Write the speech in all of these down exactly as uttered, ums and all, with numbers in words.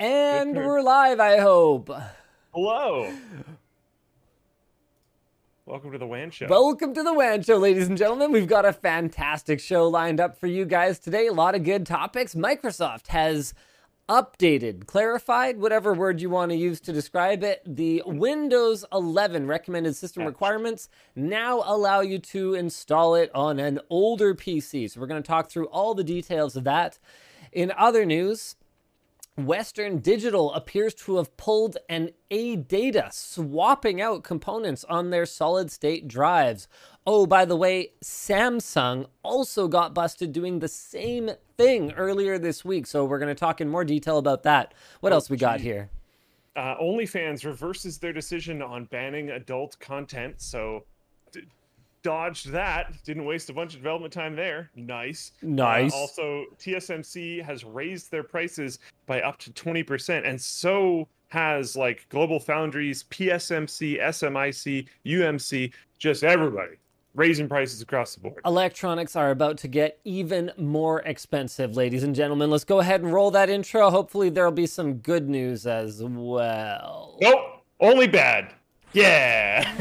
And we're live, I hope. Hello. Welcome to the WAN Show. Welcome to the WAN Show, ladies and gentlemen. We've got a fantastic show lined up for you guys today. A lot of good topics. Microsoft has updated, clarified, whatever word you want to use to describe it. The Windows eleven recommended system requirements now allow you to install it on an older P C. So we're going to talk through all the details of that. In other news, Western Digital appears to have pulled an ADATA, swapping out components on their solid-state drives. Oh, by the way, Samsung also got busted doing the same thing earlier this week, so we're going to talk in more detail about that. What oh, else we gee. got here? Uh, OnlyFans reverses their decision on banning adult content, so dodged that. Didn't waste a bunch of development time there. Nice. Nice. Uh, also, T S M C has raised their prices by up to twenty percent, and so has like Global Foundries, P S M C, S M I C, U M C, just everybody raising prices across the board. Electronics are about to get even more expensive, ladies and gentlemen. Let's go ahead and roll that intro. Hopefully there'll be some good news as well. Nope, only bad. Yeah.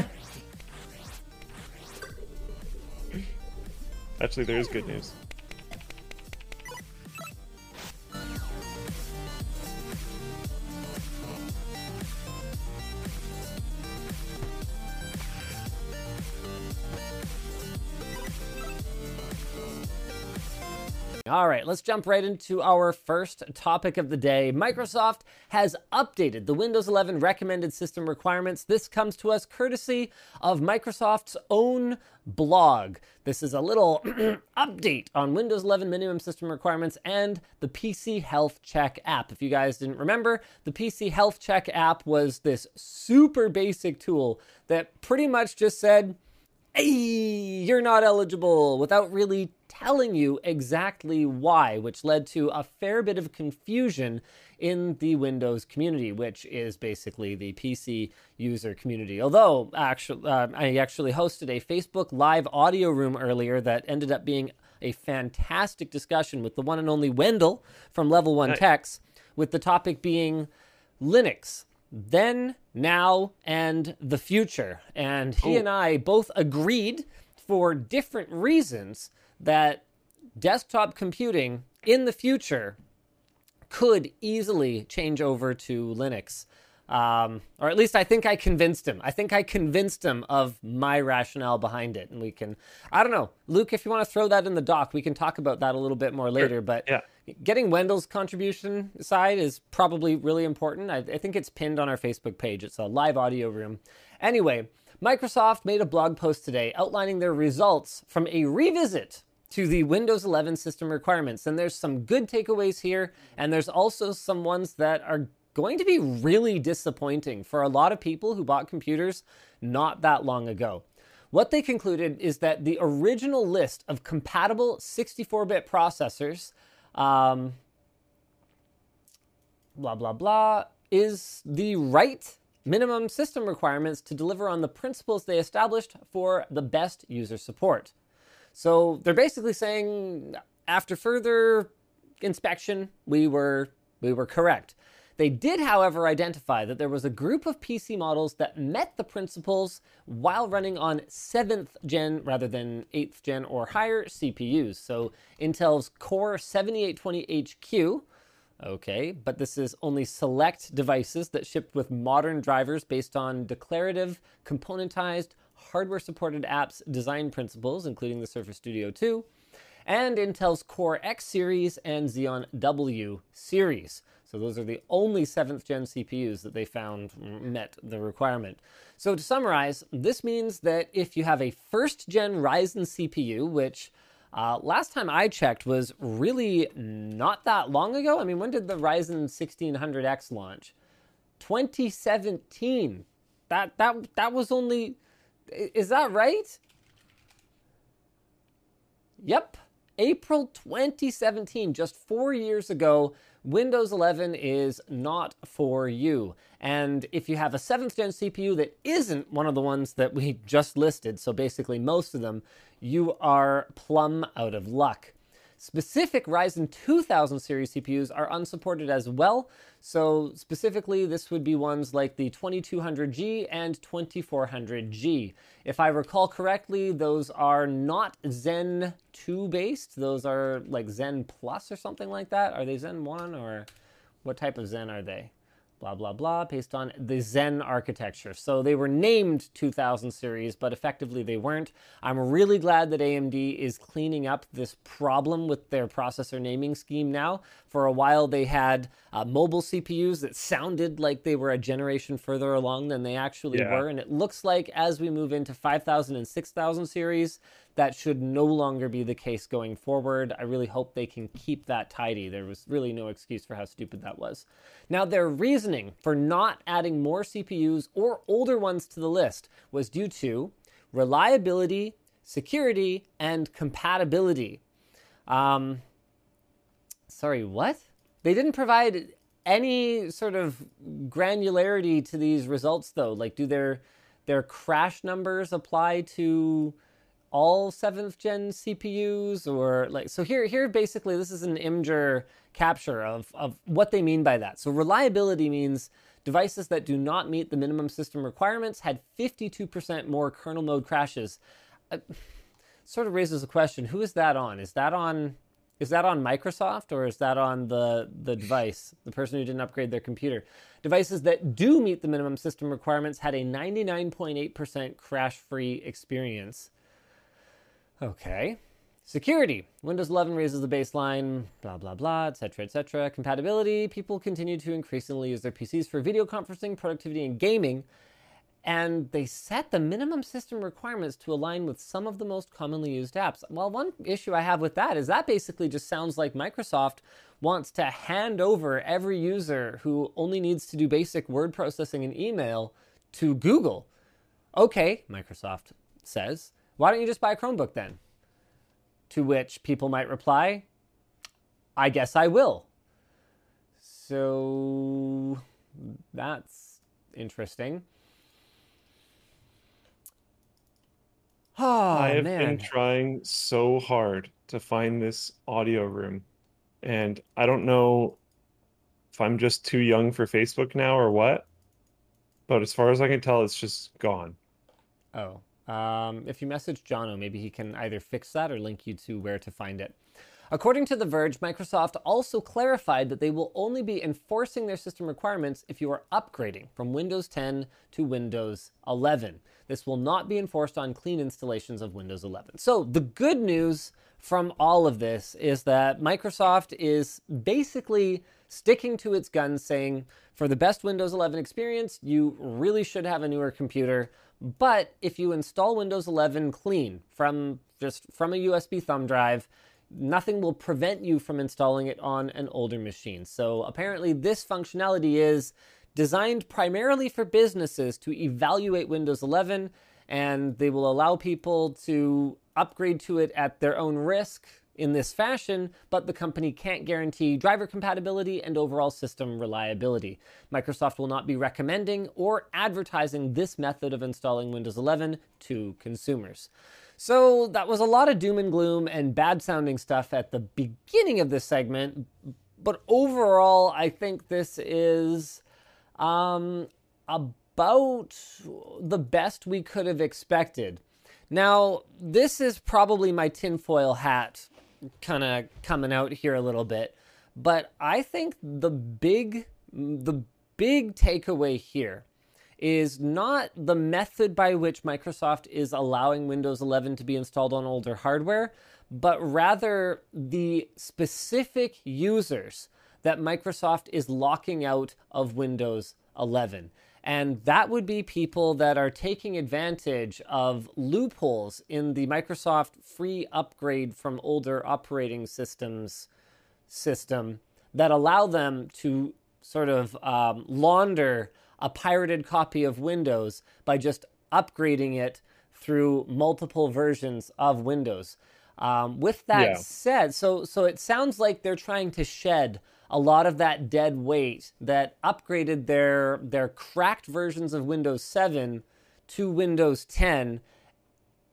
Actually, there is good news. All right, let's jump right into our first topic of the day. Microsoft has updated the Windows eleven recommended system requirements. This comes to us courtesy of Microsoft's own blog. This is a little update on Windows eleven minimum system requirements and the P C Health Check app. If you guys didn't remember, the P C Health Check app was this super basic tool that pretty much just said, hey, you're not eligible, without really telling you exactly why, which led to a fair bit of confusion in the Windows community, which is basically the P C user community. Although, actually, uh, I actually hosted a Facebook Live audio room earlier that ended up being a fantastic discussion with the one and only Wendell from Level one Nice. Techs, with the topic being Linux. Then, now, and the future. And he Ooh. and I both agreed for different reasons that desktop computing in the future could easily change over to Linux. Um, or at least I think I convinced him. I think I convinced him of my rationale behind it. And we can, I don't know, Luke, if you want to throw that in the doc, we can talk about that a little bit more later. Sure. But yeah. Getting Wendell's contribution aside is probably really important. I, I think it's pinned on our Facebook page. It's a live audio room. Anyway, Microsoft made a blog post today outlining their results from a revisit to the Windows eleven system requirements. And there's some good takeaways here, and there's also some ones that are going to be really disappointing for a lot of people who bought computers not that long ago. What they concluded is that the original list of compatible sixty-four bit processors, um, blah, blah, blah, is the right minimum system requirements to deliver on the principles they established for the best user support. So they're basically saying, after further inspection, we were we were correct. They did, however, identify that there was a group of P C models that met the principles while running on seventh gen rather than eighth gen or higher C P Us. So Intel's Core seventy-eight twenty H Q, okay, but this is only select devices that shipped with modern drivers based on declarative, componentized, hardware-supported apps design principles, including the Surface Studio two, and Intel's Core X series and Xeon W series. So those are the only seventh gen C P Us that they found met the requirement. So to summarize, this means that if you have a first gen Ryzen C P U, which uh, last time I checked was really not that long ago. I mean, when did the Ryzen sixteen hundred X launch? twenty seventeen. That, that, that was only... Is that right? Yep. April twenty seventeen, just four years ago, Windows eleven is not for you. And if you have a seventh gen C P U that isn't one of the ones that we just listed, so basically most of them, you are plumb out of luck. Specific Ryzen two thousand series C P Us are unsupported as well. So specifically, this would be ones like the twenty-two hundred G and twenty-four hundred G. If I recall correctly, those are not Zen two based. Those are like Zen Plus or something like that. Are they Zen one, or what type of Zen are they? Blah, blah, blah, based on the Zen architecture. So they were named two thousand series, but effectively they weren't. I'm really glad that A M D is cleaning up this problem with their processor naming scheme now. For a while they had uh, mobile C P Us that sounded like they were a generation further along than they actually Yeah. were. And it looks like as we move into five thousand and six thousand series, that should no longer be the case going forward. I really hope they can keep that tidy. There was really no excuse for how stupid that was. Now, their reasoning for not adding more C P Us or older ones to the list was due to reliability, security, and compatibility. Um, sorry, what? They didn't provide any sort of granularity to these results, though. Like, do their their crash numbers apply to all seventh gen C P Us, or like, so here, here basically this is an Imgur capture of, of what they mean by that. So reliability means devices that do not meet the minimum system requirements had fifty-two percent more kernel mode crashes. Uh, sort of raises a question, who is that on? Is that on, is that on Microsoft, or is that on the, the device, the person who didn't upgrade their computer? Devices that do meet the minimum system requirements had a ninety-nine point eight percent crash-free experience. Okay. Security. Windows eleven raises the baseline, blah, blah, blah, et cetera, et cetera. Compatibility. People continue to increasingly use their P Cs for video conferencing, productivity, and gaming. And they set the minimum system requirements to align with some of the most commonly used apps. Well, one issue I have with that is that basically just sounds like Microsoft wants to hand over every user who only needs to do basic word processing and email to Google. Okay, Microsoft says, why don't you just buy a Chromebook then? To which people might reply, I guess I will. So that's interesting. Oh, I have man. been trying so hard to find this audio room, and I don't know if I'm just too young for Facebook now or what, but as far as I can tell, it's just gone. Oh. Um, if you message Jono, maybe he can either fix that or link you to where to find it. According to The Verge, Microsoft also clarified that they will only be enforcing their system requirements if you are upgrading from Windows ten to Windows eleven. This will not be enforced on clean installations of Windows eleven. So the good news from all of this is that Microsoft is basically sticking to its guns, saying for the best Windows eleven experience, you really should have a newer computer. But if you install Windows eleven clean from just from a U S B thumb drive, nothing will prevent you from installing it on an older machine. So apparently this functionality is designed primarily for businesses to evaluate Windows eleven, and they will allow people to upgrade to it at their own risk in this fashion, but the company can't guarantee driver compatibility and overall system reliability. Microsoft will not be recommending or advertising this method of installing Windows eleven to consumers. So that was a lot of doom and gloom and bad sounding stuff at the beginning of this segment, but overall I think this is um, about the best we could have expected. Now, this is probably my tinfoil hat kind of coming out here a little bit, but I think the big, the big takeaway here is not the method by which Microsoft is allowing Windows eleven to be installed on older hardware, but rather the specific users that Microsoft is locking out of Windows eleven. And that would be people that are taking advantage of loopholes in the Microsoft free upgrade from older operating systems system that allow them to sort of um, launder a pirated copy of Windows by just upgrading it through multiple versions of Windows. Um, with that Yeah. said, so so it sounds like they're trying to shed a lot of that dead weight that upgraded their their cracked versions of Windows seven to Windows ten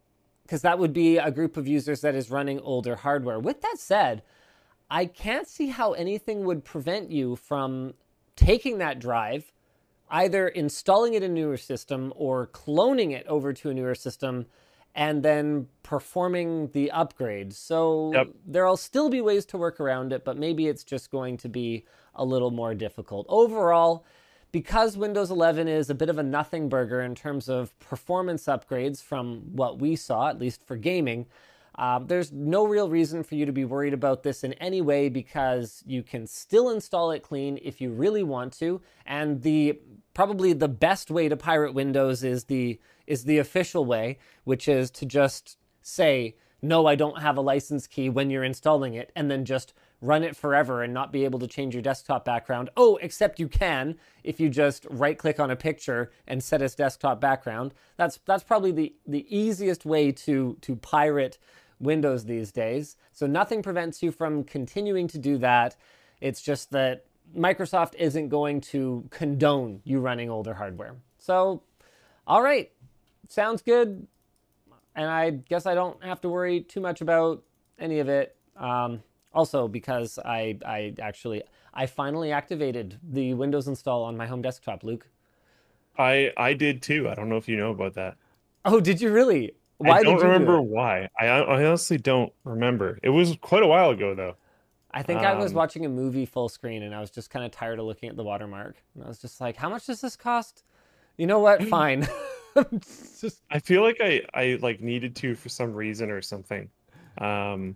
because that would be a group of users that is running older hardware. With that said, I can't see how anything would prevent you from taking that drive, either installing it in a newer system or cloning it over to a newer system and then performing the upgrade. So Yep. there'll still be ways to work around it, but maybe it's just going to be a little more difficult. Overall, because Windows eleven is a bit of a nothing burger in terms of performance upgrades from what we saw, at least for gaming, uh, there's no real reason for you to be worried about this in any way, because you can still install it clean if you really want to. And the probably the best way to pirate Windows is the is the official way, which is to just say, no, I don't have a license key when you're installing it, and then just run it forever and not be able to change your desktop background. Oh, except you can if you just right-click on a picture and set as desktop background. That's that's probably the, the easiest way to, to pirate Windows these days. So nothing prevents you from continuing to do that. It's just that Microsoft isn't going to condone you running older hardware. So, all right, sounds good. And I guess I don't have to worry too much about any of it. Um, also, because I, I actually, I finally activated the Windows install on my home desktop, Luke. I I did too. I don't know if you know about that. Oh, did you really? Why I don't did you remember do it? why. I I honestly don't remember. It was quite a while ago though. I think I was Um, watching a movie full screen and I was just kind of tired of looking at the watermark. And I was just like, how much does this cost? You know what? Fine. Just I feel like I I like needed to for some reason or something. Um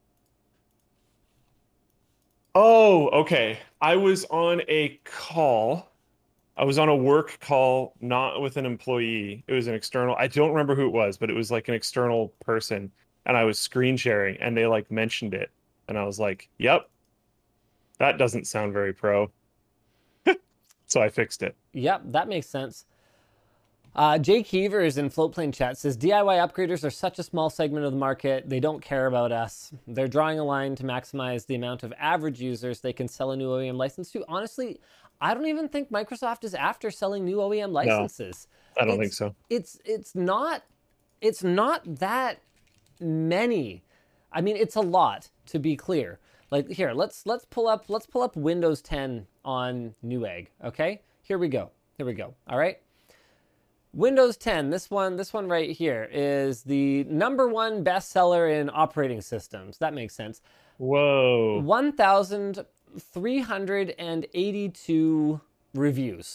Oh, okay. I was on a call. I was on a work call, not with an employee. It was an external. I don't remember who it was, but it was like an external person, and I was screen sharing, and they like mentioned it, and I was like, "Yep, that doesn't sound very pro." So I fixed it. Yep, that makes sense. Uh, Jake Heavers in Floatplane Chat says, D I Y upgraders are such a small segment of the market, they don't care about us. They're drawing a line to maximize the amount of average users they can sell a new O E M license to. Honestly, I don't even think Microsoft is after selling new O E M licenses. I don't it's, think so. It's it's not it's not that many. I mean, it's a lot, to be clear. Like here, let's let's pull up let's pull up Windows ten on Newegg. Okay, here we go. Here we go. All right. Windows ten, this one, this one right here is the number one bestseller in operating systems. That makes sense. Whoa. one thousand three hundred eighty-two reviews.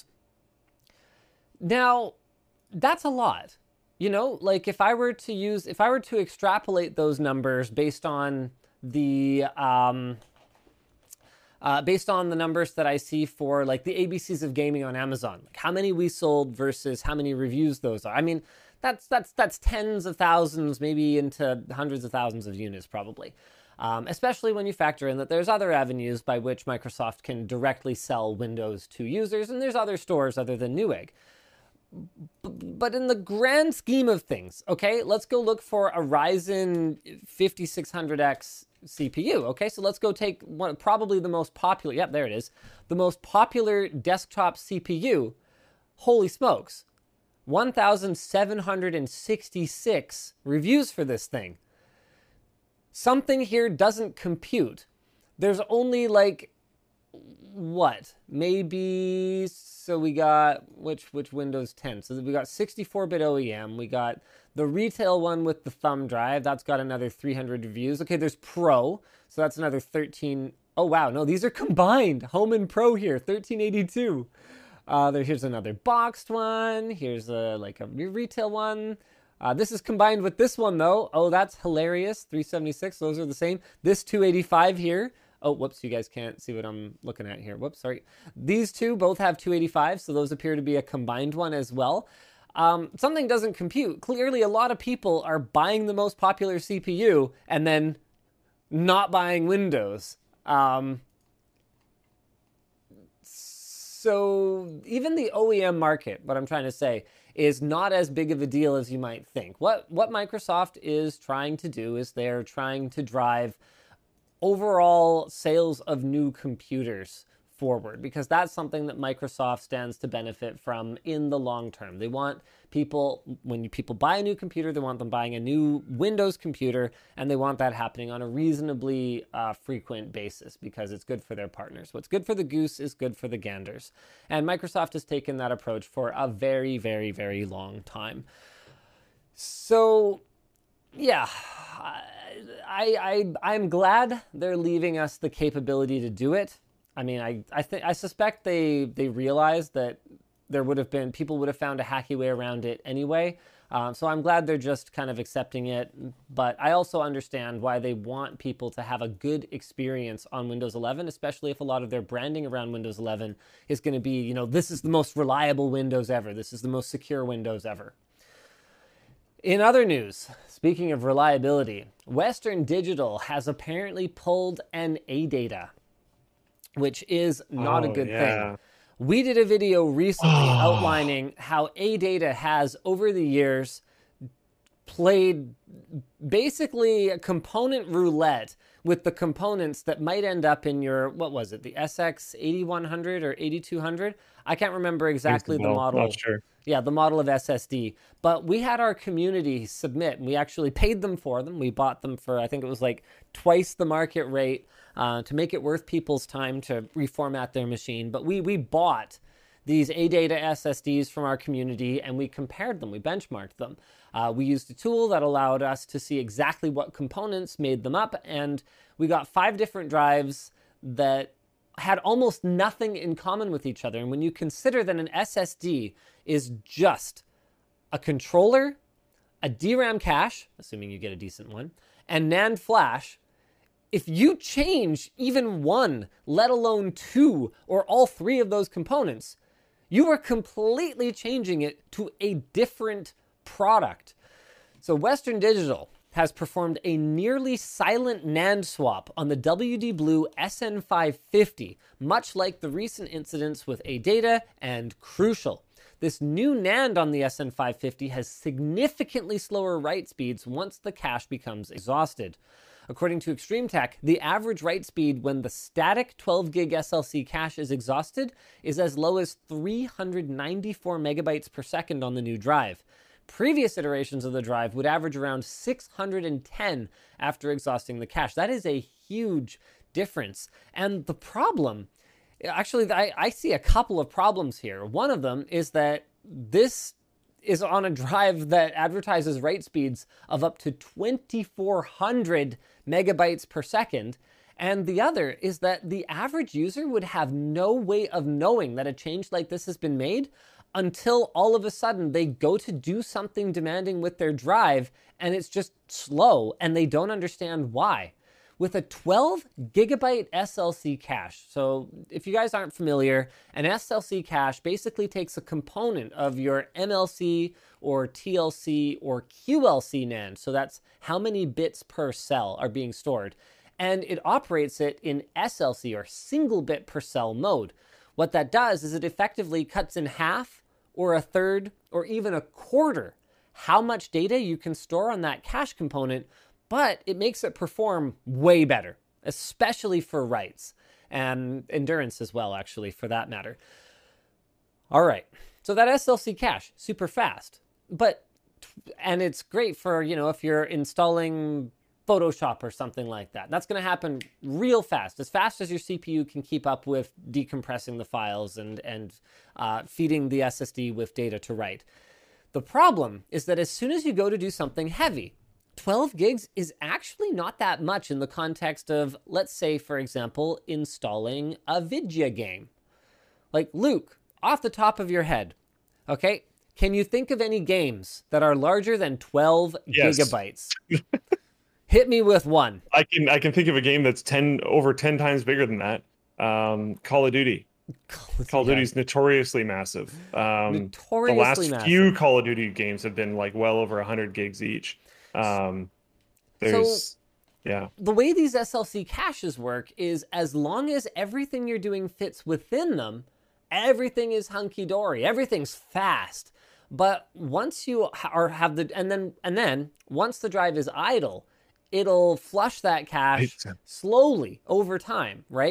Now, that's a lot. You know, like if I were to use, if I were to extrapolate those numbers based on the, um, Uh, based on the numbers that I see for like the A B Cs of gaming on Amazon, like how many we sold versus how many reviews those are. I mean, that's that's that's tens of thousands, maybe into hundreds of thousands of units probably. Um, especially when you factor in that there's other avenues by which Microsoft can directly sell Windows to users, and there's other stores other than Newegg. But in the grand scheme of things, okay, let's go look for a Ryzen fifty-six hundred X C P U. Okay, so let's go take one, probably the most popular, yep, there it is, the most popular desktop C P U. Holy smokes, one thousand seven hundred sixty-six reviews for this thing. Something here doesn't compute. There's only like, what, maybe, so we got, which which Windows ten? So we got sixty-four bit O E M, we got the retail one with the thumb drive, that's got another three hundred reviews. Okay, there's Pro, so that's another thirteen. Oh wow, no, these are combined, Home and Pro here, thirteen eighty-two. Uh, there, here's another boxed one, here's a, like a retail one. Uh, this is combined with this one though. Oh, that's hilarious, three seventy-six, those are the same. This two eighty-five here. Oh, whoops, you guys can't see what I'm looking at here. Whoops, sorry. These two both have two eighty-five, so those appear to be a combined one as well. Um, something doesn't compute. Clearly, a lot of people are buying the most popular C P U and then not buying Windows. Um, so even the O E M market, what I'm trying to say, is not as big of a deal as you might think. What, what Microsoft is trying to do is they're trying to drive overall sales of new computers forward, because that's something that Microsoft stands to benefit from in the long term. They want people, when you, people buy a new computer, they want them buying a new Windows computer, and they want that happening on a reasonably uh, frequent basis because it's good for their partners. What's good for the goose is good for the ganders. And Microsoft has taken that approach for a very, very, very long time. So, yeah, I, I, I'm glad they're leaving us the capability to do it. I mean, I, I think I suspect they they realized that there would have been people would have found a hacky way around it anyway. Um, so I'm glad they're just kind of accepting it. But I also understand why they want people to have a good experience on Windows eleven, especially if a lot of their branding around Windows eleven is going to be, you know, this is the most reliable Windows ever. This is the most secure Windows ever. In other news, speaking of reliability, Western Digital has apparently pulled an A data, which is not Oh, a good yeah. thing. We did a video recently outlining how A data has, over the years, played basically a component roulette with the components that might end up in your, what was it, the S X eighty-one hundred or eighty-two hundred? I can't remember exactly the Well, model. not sure. Yeah, the model of S S D. But we had our community submit, and we actually paid them for them. We bought them for, I think it was like twice the market rate uh, to make it worth people's time to reformat their machine. But we we bought these A data S S Ds from our community, and we compared them. We benchmarked them. Uh, we used a tool that allowed us to see exactly what components made them up, and we got five different drives that had almost nothing in common with each other. And when you consider that an S S D is just a controller, a D RAM cache, assuming you get a decent one, and NAND flash, if you change even one, let alone two, or all three of those components, you are completely changing it to a different product. So Western Digital has performed a nearly silent NAND swap on the W D Blue S N five fifty, much like the recent incidents with A data and Crucial. This new NAND on the S N five fifty has significantly slower write speeds once the cache becomes exhausted. According to Extreme Tech, the average write speed when the static twelve gig S L C cache is exhausted is as low as three hundred ninety-four megabytes per second on the new drive. Previous iterations of the drive would average around six hundred ten after exhausting the cache. That is a huge difference. And the problem, actually, I, I see a couple of problems here. One of them is that this is on a drive that advertises write speeds of up to twenty-four hundred megabytes per second. And the other is that the average user would have no way of knowing that a change like this has been made until all of a sudden they go to do something demanding with their drive and it's just slow and they don't understand why. With a twelve gigabyte S L C cache, so if you guys aren't familiar, an S L C cache basically takes a component of your M L C or T L C or Q L C NAND, so that's how many bits per cell are being stored, and it operates it in S L C or single bit per cell mode. What that does is it effectively cuts in half or a third or even a quarter how much data you can store on that cache component, but it makes it perform way better, especially for writes and endurance as well, actually, for that matter. All right, so that S L C cache, super fast, but, and it's great for, you know, if you're installing Photoshop or something like that. That's going to happen real fast, as fast as your C P U can keep up with decompressing the files and, and uh, feeding the S S D with data to write. The problem is that as soon as you go to do something heavy, twelve gigs is actually not that much in the context of, let's say, for example, installing a Vidya game. Like, Luke, off the top of your head, okay, can you think of any games that are larger than twelve Yes. gigabytes? Hit me with one. I can I can think of a game that's ten over ten times bigger than that. Um, Call of Duty. Call of Yeah. Duty's notoriously massive. Um, Notoriously the last massive. few Call of Duty games have been like well over one hundred gigs each. Um, there's, yeah. The way these S L C caches work is as long as everything you're doing fits within them, everything is hunky-dory, everything's fast. But once you ha- or have the, and then, and then once the drive is idle, it'll flush that cache Right. slowly over time, right?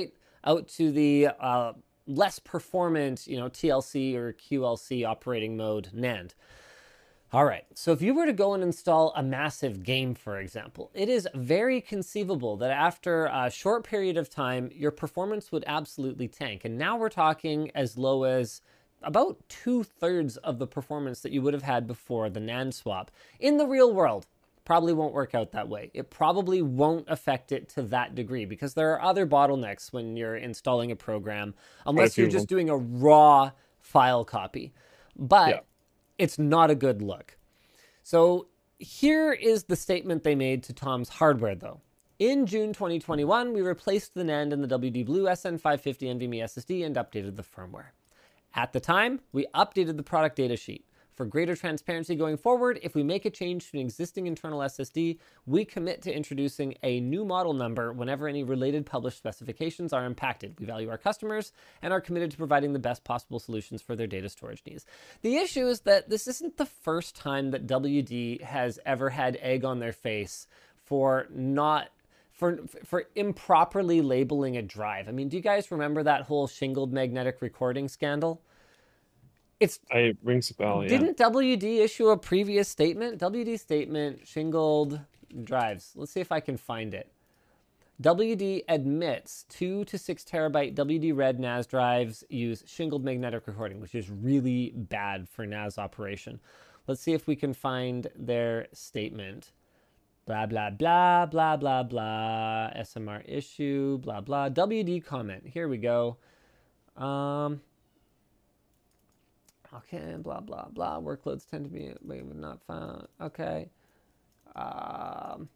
out to the uh, less performant, you know, T L C or Q L C operating mode NAND. All right, so if you were to go and install a massive game, for example, it is very conceivable that after a short period of time, your performance would absolutely tank. And now we're talking as low as about two-thirds of the performance that you would have had before the NAND swap. In the real world, probably won't work out that way. It probably won't affect it to that degree because there are other bottlenecks when you're installing a program, unless you're just doing a raw file copy. But yeah. It's not a good look. So here is the statement they made to Tom's Hardware, though. In June twenty twenty-one, we replaced the NAND in the W D Blue S N five fifty NVMe S S D and updated the firmware. At the time, we updated the product data sheet. For greater transparency going forward, if we make a change to an existing internal S S D, we commit to introducing a new model number whenever any related published specifications are impacted. We value our customers and are committed to providing the best possible solutions for their data storage needs. The issue is that this isn't the first time that W D has ever had egg on their face for not for for improperly labeling a drive. I mean, do you guys remember that whole shingled magnetic recording scandal? It's it rings a bell, yeah. Didn't W D issue a previous statement? W D statement, shingled drives. Let's see if I can find it. W D admits two to six terabyte W D Red N A S drives use shingled magnetic recording, which is really bad for N A S operation. Let's see if we can find their statement. Blah, blah, blah, blah, blah, blah. S M R issue, blah, blah. W D comment. Here we go. Um... Okay, blah, blah, blah. Workloads tend to be not found. Okay. Um,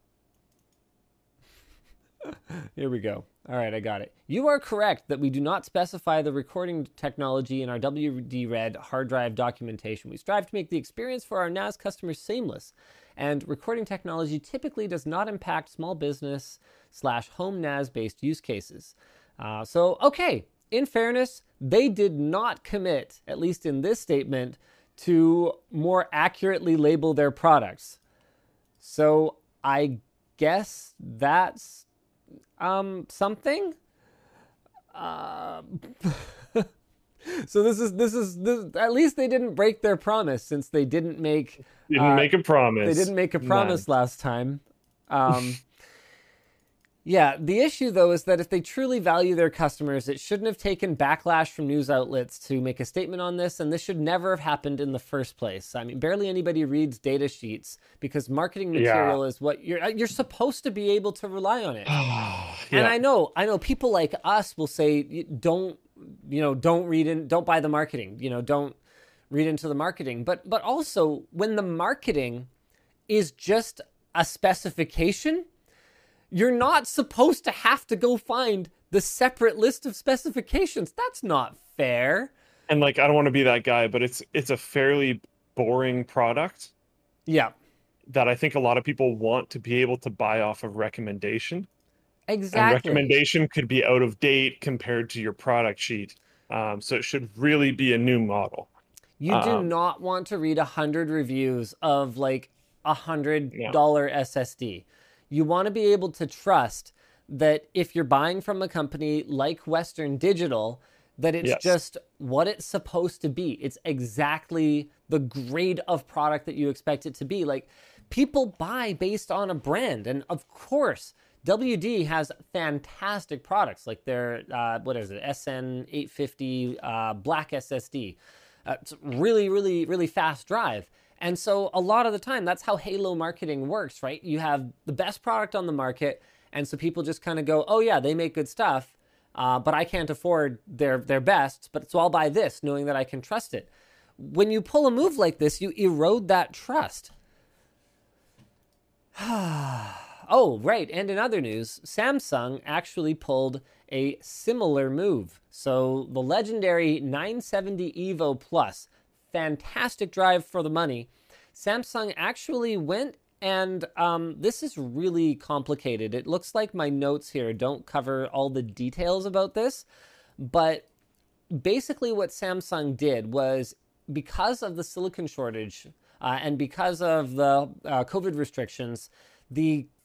here we go. All right, I got it. You are correct that we do not specify the recording technology in our W D Red hard drive documentation. We strive to make the experience for our N A S customers seamless, and recording technology typically does not impact small business slash home N A S-based use cases. Uh, so, okay. In fairness, they did not commit, at least in this statement, to more accurately label their products. So I guess that's um, something. Uh, so this is this is this, at least they didn't break their promise, since they didn't make didn't uh, make a promise. They didn't make a promise None. last time. Um, Yeah, the issue, though, is that if they truly value their customers, it shouldn't have taken backlash from news outlets to make a statement on this, and this should never have happened in the first place. I mean, barely anybody reads data sheets because marketing material yeah. is what you're you're supposed to be able to rely on it. yeah. And I know, I know people like us will say, don't, you know, don't read in, don't buy the marketing, you know, don't read into the marketing. But but also, when the marketing is just a specification, you're not supposed to have to go find the separate list of specifications. That's not fair. And like, I don't want to be that guy, but it's it's a fairly boring product. Yeah. That I think a lot of people want to be able to buy off of recommendation. Exactly. And recommendation could be out of date compared to your product sheet. Um, so it should really be a new model. You do um, not want to read a hundred reviews of like a hundred dollar yeah. S S D. You want to be able to trust that if you're buying from a company like Western Digital, that it's yes. just what it's supposed to be. It's exactly the grade of product that you expect it to be. Like, people buy based on a brand. And of course, W D has fantastic products like their, uh, what is it, S N eight fifty uh, Black S S D. Uh, it's really, really, really fast drive. And so a lot of the time, that's how Halo marketing works, right? You have the best product on the market, and so people just kind of go, oh yeah, they make good stuff, uh, but I can't afford their, their best, but so I'll buy this, knowing that I can trust it. When you pull a move like this, you erode that trust. Oh, right, and in other news, Samsung actually pulled a similar move. So the legendary nine seventy Evo Plus, fantastic drive for the money. Samsung actually went and um, this is really complicated. It looks like my notes here don't cover all the details about this, but basically what Samsung did was, because of the silicon shortage uh, and because of the uh, COVID restrictions, the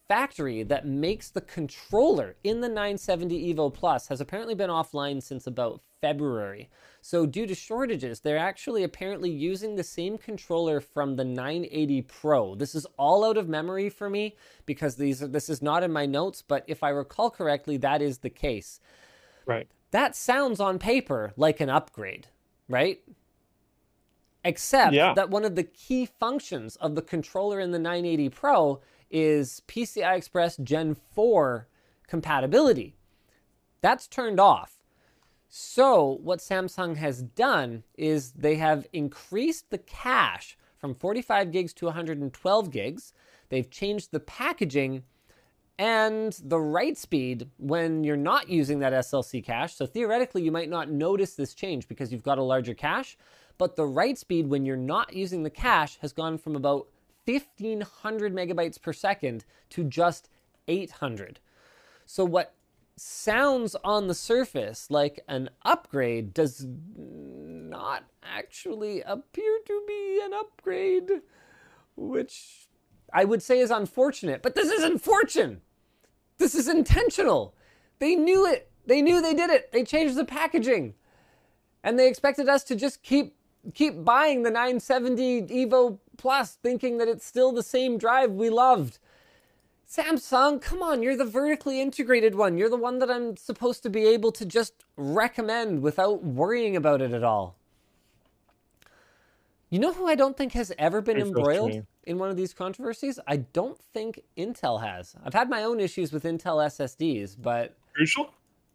factory that makes the controller in the nine seventy Evo Plus has apparently been offline since about February. So due to shortages, they're actually apparently using the same controller from the nine eighty Pro. This is all out of memory for me because these are, this is not in my notes, but if I recall correctly, that is the case. Right. That sounds on paper like an upgrade, right? Except yeah. that one of the key functions of the controller in the nine eighty Pro is P C I Express Gen four compatibility. That's turned off. So what Samsung has done is they have increased the cache from forty-five gigs to one hundred twelve gigs. They've changed the packaging and the write speed when you're not using that S L C cache. So theoretically, you might not notice this change because you've got a larger cache, but the write speed when you're not using the cache has gone from about fifteen hundred megabytes per second to just eight hundred. So what sounds on the surface like an upgrade does not actually appear to be an upgrade, which I would say is unfortunate. But this isn't fortune. This is intentional. They knew it. They knew they did it. They changed the packaging. And they expected us to just keep keep buying the nine seventy Evo Plus, thinking that it's still the same drive we loved. Samsung, come on, you're the vertically integrated one. You're the one that I'm supposed to be able to just recommend without worrying about it at all. You know who I don't think has ever been Pretty embroiled in one of these controversies? I don't think Intel has. I've had my own issues with Intel S S Ds, but... Crucial?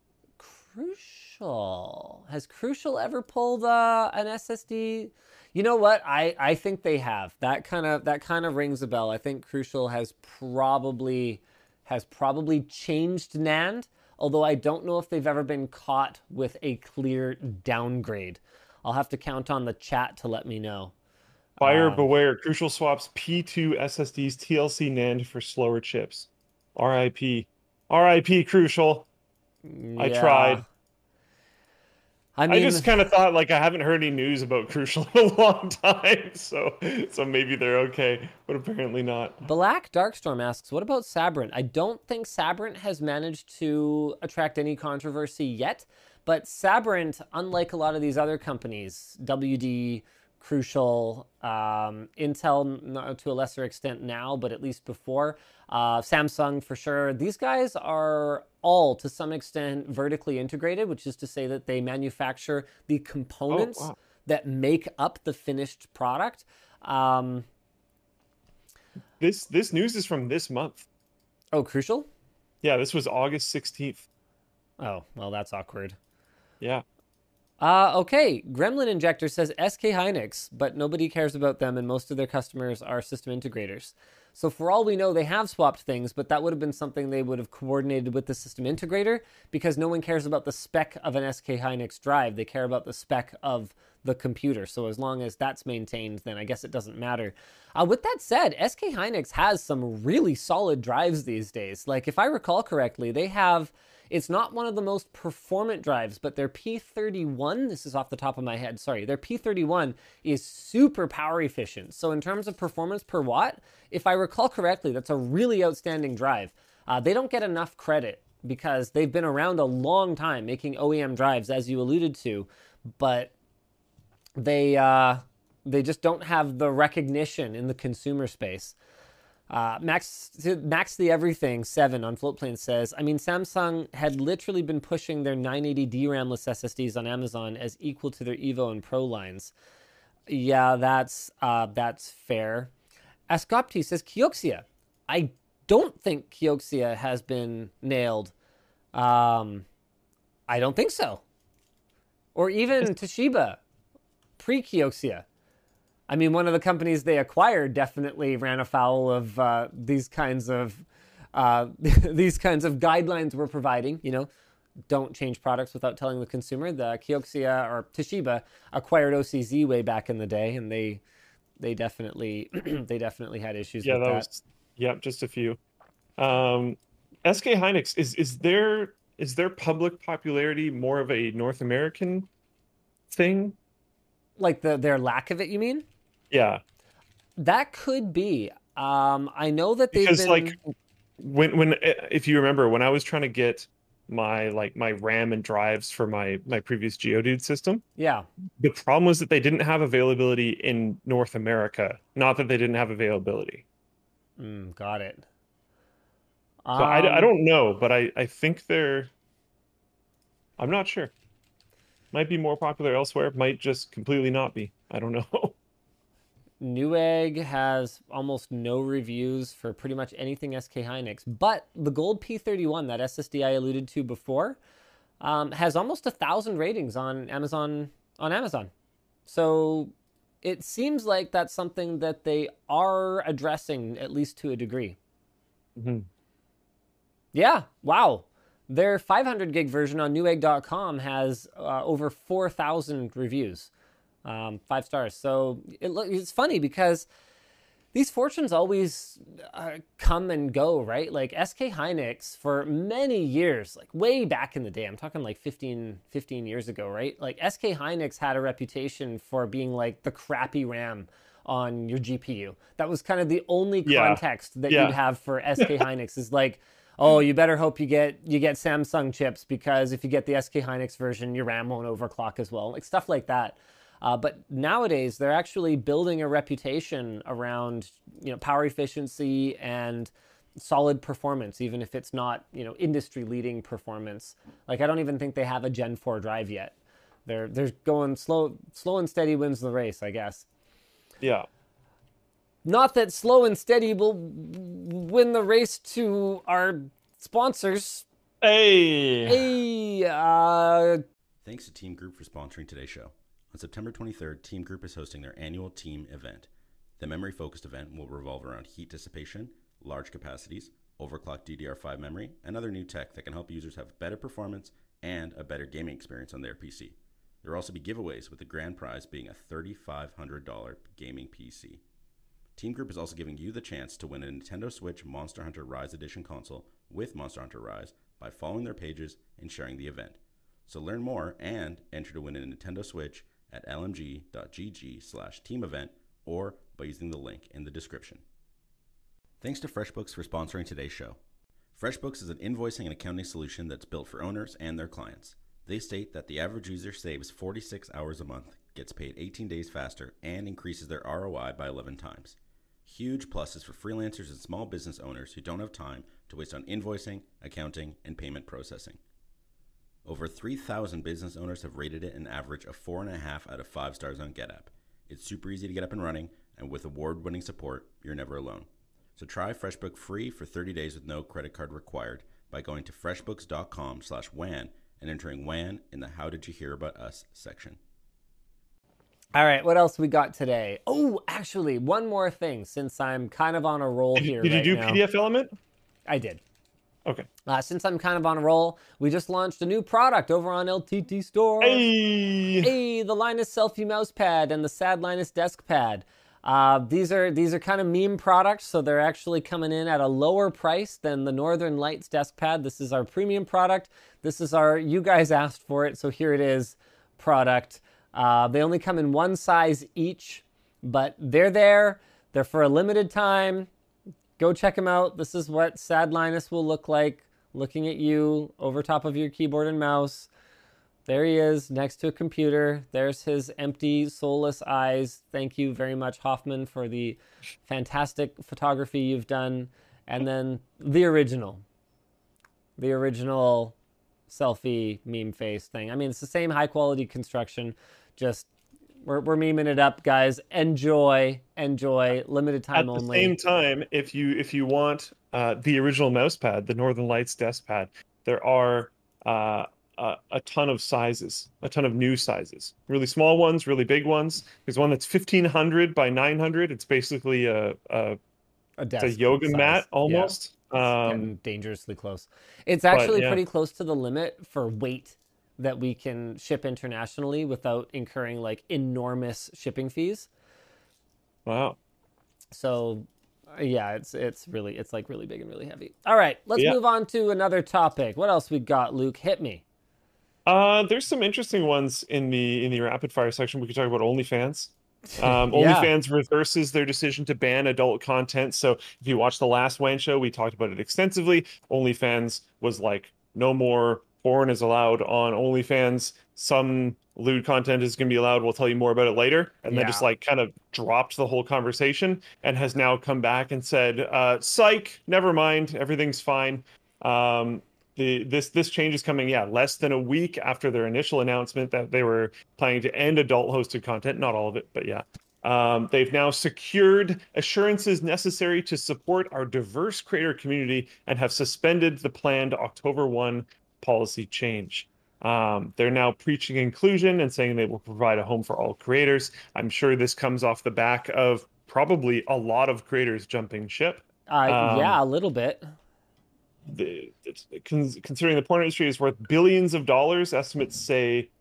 Crucial. Has Crucial ever pulled uh, an S S D? You know what? I, I think they have. That kind of that kind of rings a bell. I think Crucial has probably has probably changed NAND, although I don't know if they've ever been caught with a clear downgrade. I'll have to count on the chat to let me know. Buyer Um, beware. Crucial swaps P two S S Ds T L C NAND for slower chips. R I P. R I P Crucial. I yeah. tried. I mean, I just kind of thought, like, I haven't heard any news about Crucial in a long time, so so maybe they're okay, but apparently not. Black Darkstorm asks, what about Sabrent? I don't think Sabrent has managed to attract any controversy yet, but Sabrent, unlike a lot of these other companies, W D, Crucial, um, Intel no, to a lesser extent now, but at least before, uh, Samsung for sure, these guys are all to some extent vertically integrated, which is to say that they manufacture the components Oh, wow. that make up the finished product. Um, This this news is from this month. oh, Crucial? Yeah, this was August sixteenth. Oh, well, that's awkward. Yeah. Uh, okay, Gremlin Injector says S K Hynix, but nobody cares about them and most of their customers are system integrators. So for all we know, they have swapped things, but that would have been something they would have coordinated with the system integrator because no one cares about the spec of an S K Hynix drive. They care about the spec of the computer. So as long as that's maintained, then I guess it doesn't matter. Uh, with that said, S K Hynix has some really solid drives these days. Like if I recall correctly, they have... It's not one of the most performant drives, but their P thirty-one, this is off the top of my head, sorry, their P thirty-one is super power efficient. So in terms of performance per watt, if I recall correctly, that's a really outstanding drive. Uh, they don't get enough credit because they've been around a long time making O E M drives, as you alluded to, but they, uh, they just don't have the recognition in the consumer space. Uh, Max, Max the Everything seven on Floatplane says, I mean, Samsung had literally been pushing their nine eighty D RAM-less S S Ds on Amazon as equal to their Evo and Pro lines. Yeah, that's uh, that's fair. Ascopti says, Kioxia. I don't think Kioxia has been nailed. Um, I don't think so. Or even Toshiba, pre-Kioxia. I mean, one of the companies they acquired definitely ran afoul of uh, these kinds of uh, these kinds of guidelines we're providing. You know, don't change products without telling the consumer. The Kioxia or Toshiba acquired O C Z way back in the day, and they they definitely they definitely had issues Yeah, with that that. was yep, just a few. Um, S K Hynix is is their is their public popularity more of a North American thing? Like the their lack of it, you mean? Yeah, That could be. Um, I know that they've because been. like when when if you remember when I was trying to get my like my RAM and drives for my my previous Geodude system, Yeah. the problem was that they didn't have availability in North America, not that they didn't have availability. Mm, got it. So I, I Um, don't know, but I I think they're I'm not sure. Might be more popular elsewhere, might just completely not be. I don't know. Newegg has almost no reviews for pretty much anything S K Hynix, but the Gold P thirty-one, that S S D I alluded to before, um, has almost a thousand ratings on Amazon on Amazon. So it seems like that's something that they are addressing at least to a degree. Mhm. Yeah, wow. Their five hundred gig version on newegg dot com has uh, over four thousand reviews, um, five stars. So it, it's funny because these fortunes always uh, come and go, right? Like S K Hynix for many years, like way back in the day, I'm talking like fifteen, fifteen years ago, right? Like S K Hynix had a reputation for being like the crappy RAM on your G P U. That was kind of the only Yeah. context that you'd Yeah. have for S K Hynix is like, oh, you better hope you get you get Samsung chips because if you get the S K Hynix version, your RAM won't overclock as well, like stuff like that. Uh, but nowadays, they're actually building a reputation around, you know, power efficiency and solid performance, even if it's not, you know, industry-leading performance. Like I don't even think they have a Gen four drive yet. They're they're going slow, slow and steady wins the race, I guess. Yeah. Not that slow and steady will win the race to our sponsors. Hey. Hey, uh, Thanks to Team Group for sponsoring today's show. On September twenty-third, Team Group is hosting their annual team event. The memory-focused event will revolve around heat dissipation, large capacities, overclocked D D R five memory, and other new tech that can help users have better performance and a better gaming experience on their P C. There will also be giveaways, with the grand prize being a three thousand five hundred dollars gaming P C. Team Group is also giving you the chance to win a Nintendo Switch Monster Hunter Rise Edition console with Monster Hunter Rise by following their pages and sharing the event. So learn more and enter to win a Nintendo Switch at lmg.gg slash team event or by using the link in the description. Thanks to FreshBooks for sponsoring today's show. FreshBooks is an invoicing and accounting solution that's built for owners and their clients. They state that the average user saves forty-six hours a month, gets paid eighteen days faster, and increases their R O I by eleven times. Huge pluses for freelancers and small business owners who don't have time to waste on invoicing, accounting, and payment processing. Over three thousand business owners have rated it an average of four point five out of five stars on GetApp. It's super easy to get up and running, and with award-winning support, you're never alone. So try FreshBook free for thirty days with no credit card required by going to freshbooks.com slash WAN and entering WAN in the How Did You Hear About Us section. all right, what else we got today? Oh, actually, one more thing, since I'm kind of on a roll Did, here did right you do now. P D F Element? I did. Okay. Uh, since I'm kind of on a roll, we just launched a new product over on L T T Store. Hey. Hey, the Linus Selfie Mouse Pad and the Sad Linus Desk Pad. Uh, these are these are kind of meme products, so they're actually coming in at a lower price than the Northern Lights Desk Pad. This is our premium product. This is our, you guys asked for it, so here it is, product. Uh, they only come in one size each, but they're there. They're for a limited time. Go check them out. This is what Sad Linus will look like, looking at you over top of your keyboard and mouse. There he is, next to a computer. There's his empty, soulless eyes. Thank you very much, Hoffman, for the fantastic photography you've done. And then the original. The original selfie meme face thing. I mean, it's the same high-quality construction, just we're, we're memeing it up, guys. Enjoy, enjoy, limited time At the only. same time, if you if you want uh, the original mouse pad, the Northern Lights desk pad, there are uh, a, a ton of sizes, a ton of new sizes. Really small ones, really big ones. There's one that's fifteen hundred by nine hundred. It's basically a, a, a, it's desk a yoga size. mat almost. Yeah. Um, Getting dangerously close. It's actually yeah. pretty close to the limit for weight that we can ship internationally without incurring like enormous shipping fees. Wow. So uh, yeah, it's it's really it's like really big and really heavy. All right, let's Yeah. move on to another topic. What else we got, Luke? Hit me. Uh, there's some interesting ones in the in the rapid fire section. We could talk about OnlyFans. Um, Yeah. OnlyFans reverses their decision to ban adult content. So if you watch the last Wayne show, we talked about it extensively. OnlyFans was like, no more porn is allowed on OnlyFans. Some lewd content is going to be allowed. We'll tell you more about it later. And then just Yeah. like kind of dropped the whole conversation and has now come back and said, uh, psych, never mind, everything's fine. Um, the this this change is coming, yeah, less than a week after their initial announcement that they were planning to end adult hosted content. Not all of it, but yeah. Um, they've now secured assurances necessary to support our diverse creator community and have suspended the planned October first policy change. Um, they're now preaching inclusion and saying they will provide a home for all creators. I'm sure this comes off the back of probably a lot of creators jumping ship. Uh, Um, yeah, a little bit. the, it's, considering the porn industry is worth billions of dollars, estimates say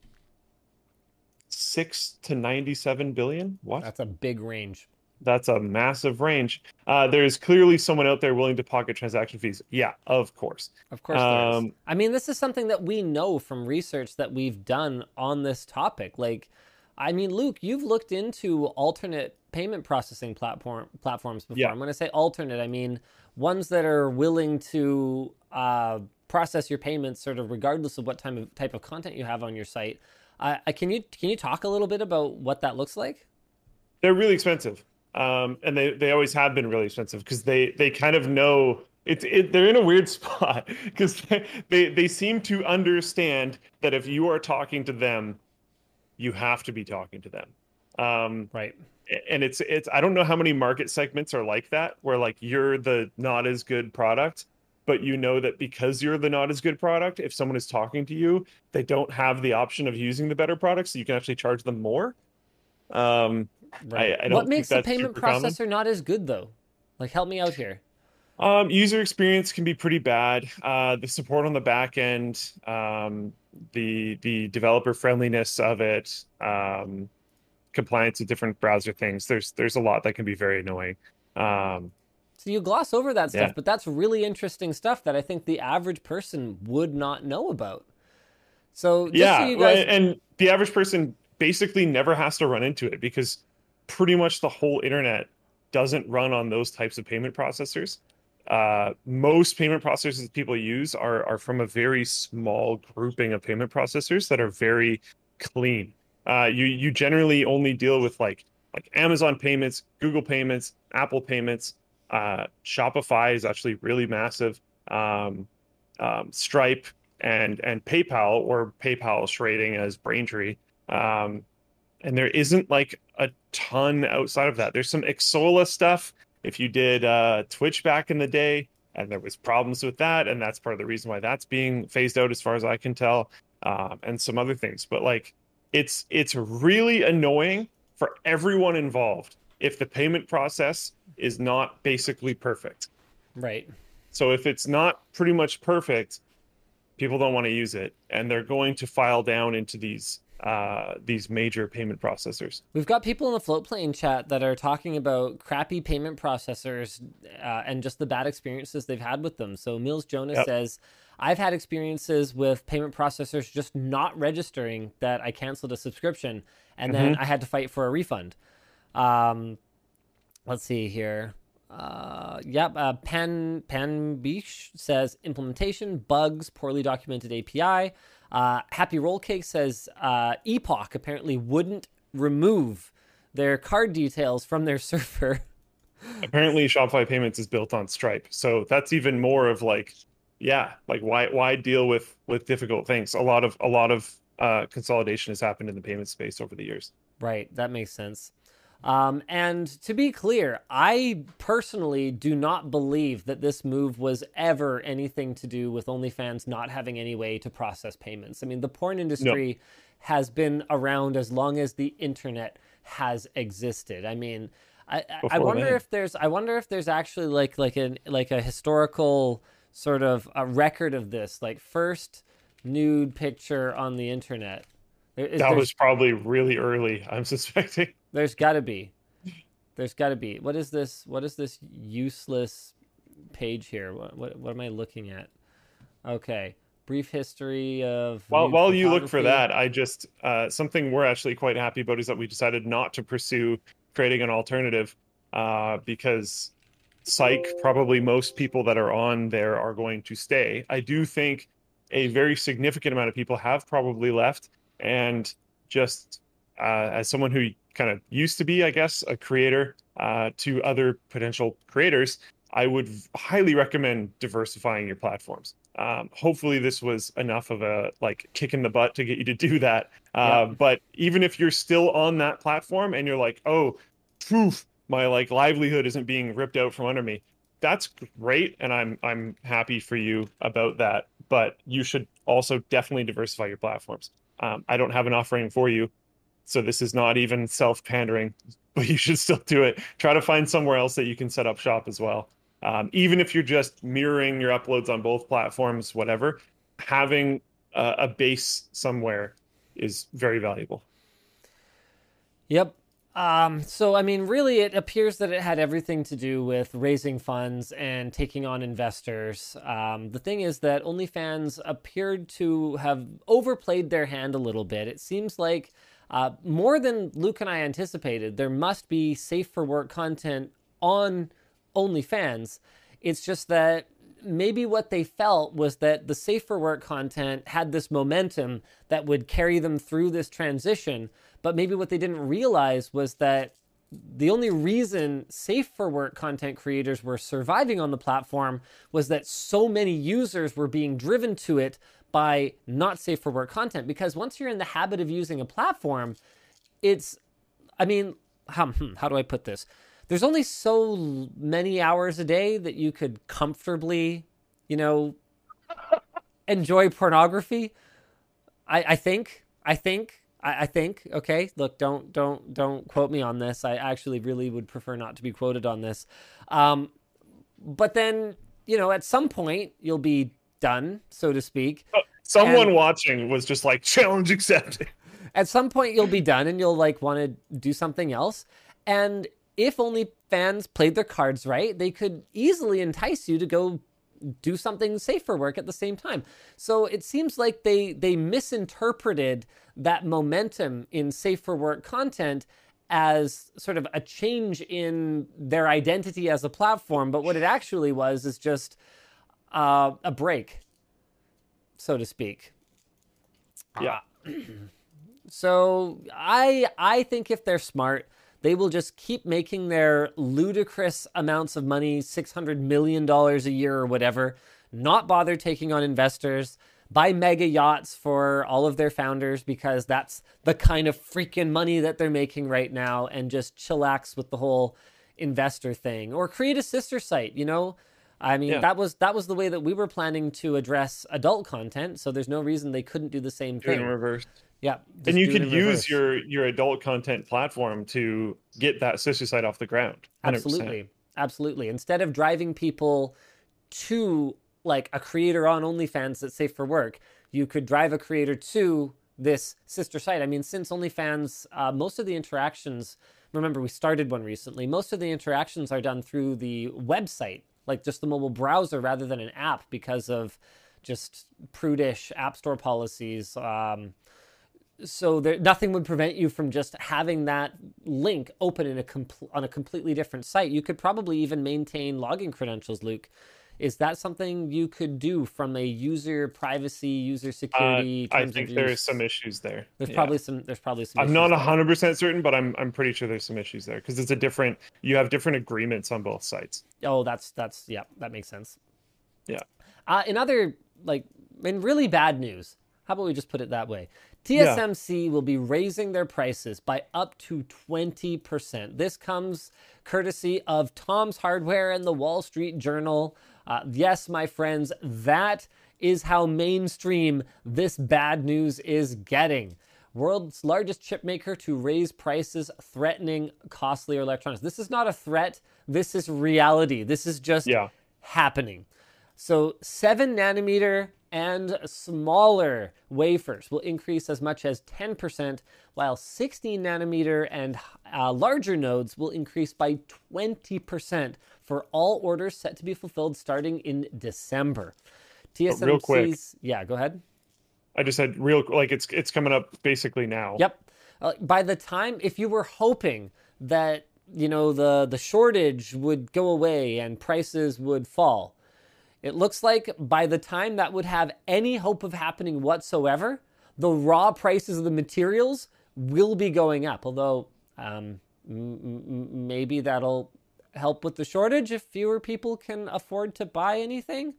six to ninety-seven billion. What? That's a big range. That's a massive range. Uh, there's clearly someone out there willing to pocket transaction fees. Yeah, of course. Of course there is. Um, I mean, this is something that we know from research that we've done on this topic. Like, I mean, Luke, you've looked into alternate payment processing platform platforms before. Yeah. I'm going to say alternate. I mean, ones that are willing to uh, process your payments sort of regardless of what type of, type of content you have on your site. Uh, can you can you talk a little bit about what that looks like? They're really expensive. Um, and they, they always have been really expensive because they, they kind of know it's it, they're in a weird spot because they, they they seem to understand that if you are talking to them, you have to be talking to them. Um, Right. and it's it's I don't know how many market segments are like that where like you're the not as good product, but you know that because you're the not as good product, if someone is talking to you, they don't have the option of using the better product, so you can actually charge them more. Um, Right. I, I don't What think makes the that's payment super common. processor not as good though? Like, help me out here. Um, user experience can be pretty bad. Uh, the support on the back end, um, the the developer friendliness of it, um, compliance with different browser things. There's there's a lot that can be very annoying. Um, So you gloss over that stuff, Yeah. but that's really interesting stuff that I think the average person would not know about. So just yeah, so you guys, and the average person basically never has to run into it because pretty much the whole internet doesn't run on those types of payment processors. Uh, most payment processors that people use are are from a very small grouping of payment processors that are very clean. Uh, you you generally only deal with like like Amazon payments, Google payments, Apple payments. Uh, Shopify is actually really massive. Um, um, Stripe and and PayPal, or PayPal trading as Braintree. Um, and there isn't like a ton outside of that. There's some Xsolla stuff. If you did uh, Twitch back in the day, and there was problems with that, and that's part of the reason why that's being phased out, as far as I can tell, um, and some other things. But like, it's it's really annoying for everyone involved if the payment process is not basically perfect. right. So if it's not pretty much perfect, people don't want to use it, and they're going to file down into these uh, these major payment processors. We've got people in the Floatplane chat that are talking about crappy payment processors uh, and just the bad experiences they've had with them. So Mills Jonas Yep. says, I've had experiences with payment processors just not registering that I canceled a subscription, and then I had to fight for a refund. Um, let's see here. Uh, yep. Uh, Pan Panbish says implementation bugs, poorly documented A P I. Uh, Happy Roll Cake says uh, Epoch apparently wouldn't remove their card details from their server. Apparently, Shopify Payments is built on Stripe, so that's even more of like, yeah, like why why deal with with difficult things? A lot of a lot of uh, consolidation has happened in the payment space over the years. Right, that makes sense. Um, and to be clear, I personally do not believe that this move was ever anything to do with OnlyFans not having any way to process payments. I mean, the porn industry has been around as long as the internet has existed. I mean, I, I I Before wonder then. if there's I wonder if there's actually like like an like a historical sort of a record of this, like first nude picture on the internet. There, is, That there's- was probably really early, I'm suspecting. There's got to be. There's got to be. What is this? What is this useless page here? What, what what am I looking at? Okay. brief history of While nude while you look for photography. that, I just uh, something we're actually quite happy about is that we decided not to pursue creating an alternative uh, because psych, probably most people that are on there are going to stay. I do think a very significant amount of people have probably left, and just uh, as someone who kind of used to be, I guess, a creator uh, to other potential creators, I would highly recommend diversifying your platforms. Um, hopefully this was enough of a like kick in the butt to get you to do that. Uh, Yep. but even if you're still on that platform and you're like, oh, poof, my like livelihood isn't being ripped out from under me, that's great, and I'm I'm happy for you about that. But you should also definitely diversify your platforms. Um, I don't have an offering for you, so this is not even self-pandering, but you should still do it. Try to find somewhere else that you can set up shop as well. Um, even if you're just mirroring your uploads on both platforms, whatever, having a, a base somewhere is very valuable. Yep. Um, so, I mean, really, it appears that it had everything to do with raising funds and taking on investors. Um, the thing is that OnlyFans appeared to have overplayed their hand a little bit. It seems like uh, more than Luke and I anticipated, there must be safe for work content on OnlyFans. It's just that maybe what they felt was that the safe for work content had this momentum that would carry them through this transition. But maybe what they didn't realize was that the only reason safe for work content creators were surviving on the platform was that so many users were being driven to it by not safe for work content. Because once you're in the habit of using a platform, it's, I mean, how, how do I put this? There's only so many hours a day that you could comfortably, you know, enjoy pornography. I, I think, I think, I, I think, okay, look, don't, don't, don't quote me on this. I actually really would prefer not to be quoted on this. Um, but then, you know, at some point you'll be done, so to speak. Someone And watching was just like, challenge accepted. at some point you'll be done and you'll like want to do something else. And if OnlyFans played their cards right, they could easily entice you to go do something safe for work at the same time. So it seems like they they misinterpreted that momentum in safe for work content as sort of a change in their identity as a platform. But what it actually was is just uh, a break, so to speak. Yeah. Uh, so I I think if they're smart, they will just keep making their ludicrous amounts of money, six hundred million dollars a year or whatever, not bother taking on investors, buy mega yachts for all of their founders because that's the kind of freaking money that they're making right now, and just chillax with the whole investor thing, or create a sister site, you know? I mean, Yeah. that was that was the way that we were planning to address adult content, so there's no reason they couldn't do the same Do it in thing. reverse. Yeah. just And you do it could in use reverse. your your adult content platform to get that sister site off the ground. one hundred percent. Absolutely. Absolutely. Instead of driving people to like a creator on OnlyFans that's safe for work, you could drive a creator to this sister site. I mean, since OnlyFans, uh, most of the interactions, remember we started one recently, most of the interactions are done through the website, like just the mobile browser rather than an app, because of just prudish app store policies. Um, so there, nothing would prevent you from just having that link open in a compl- on a completely different site. You could probably even maintain login credentials, Luke. Is that something you could do from a user privacy, user Uh, security? I terms think of there's use? some issues there. There's Yeah. probably some. There's probably some. I'm issues not there. one hundred percent certain, but I'm I'm pretty sure there's some issues there because it's a different. You have different agreements on both sites. Oh, that's that's yeah, that makes sense. Yeah. Uh, in other like in really bad news, how about we just put it that way? T S M C will be raising their prices by up to twenty percent. This comes courtesy of Tom's Hardware and the Wall Street Journal. Uh, yes, my friends, that is how mainstream this bad news is getting. World's largest chip maker to raise prices, threatening costlier electronics. This is not a threat. This is reality. This is just Yeah. happening. So seven nanometer and smaller wafers will increase as much as ten percent, while sixteen nanometer and uh, larger nodes will increase by twenty percent for all orders set to be fulfilled starting in December. But real quick, TSMC's, yeah, go ahead. I just said real like it's it's coming up basically now. Yep. Uh, by the time, if you were hoping that, you know, the the shortage would go away and prices would fall, it looks like by the time that would have any hope of happening whatsoever, the raw prices of the materials will be going up. Although um, m- m- maybe that'll help with the shortage if fewer people can afford to buy anything.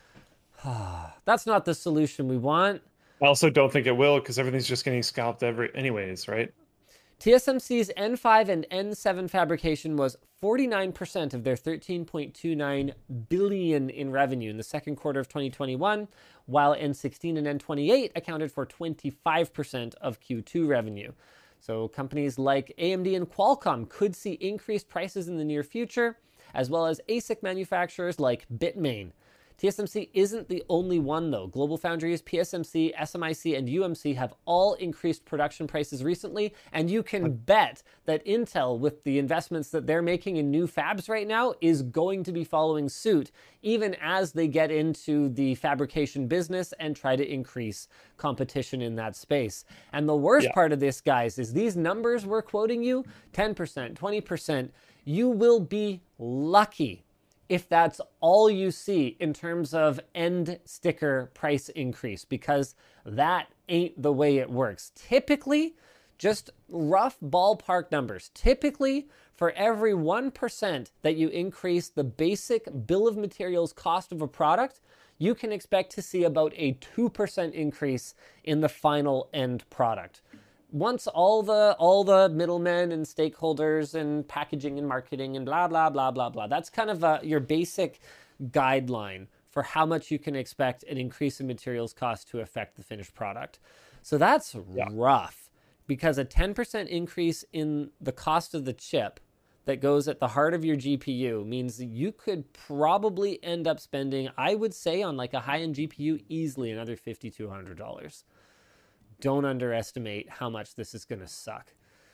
That's not the solution we want. I also don't think it will because everything's just getting scalped every anyways, right? T S M C's N five and N seven fabrication was forty-nine percent of their thirteen point two nine billion in revenue in the second quarter of twenty twenty-one, while N sixteen and N twenty-eight accounted for twenty-five percent of Q two revenue. So companies like A M D and Qualcomm could see increased prices in the near future, as well as A S I C manufacturers like Bitmain. T S M C isn't the only one, though. GlobalFoundries, P S M C, S M I C, and U M C have all increased production prices recently, and you can bet that Intel, with the investments that they're making in new fabs right now, is going to be following suit, even as they get into the fabrication business and try to increase competition in that space. And the worst Yeah. part of this, guys, is these numbers we're quoting you, ten percent, twenty percent, you will be lucky if that's all you see in terms of end sticker price increase, because that ain't the way it works. Typically, just rough ballpark numbers, typically for every one percent that you increase the basic bill of materials cost of a product, you can expect to see about a two percent increase in the final end product. Once all the all the middlemen and stakeholders and packaging and marketing and blah, blah, blah, blah, blah. That's kind of a, your basic guideline for how much you can expect an increase in materials cost to affect the finished product. So that's Yeah. rough, because a ten percent increase in the cost of the chip that goes at the heart of your G P U means that you could probably end up spending, I would say, on like a high-end G P U, easily another five thousand two hundred dollars. Don't underestimate how much this is going to suck.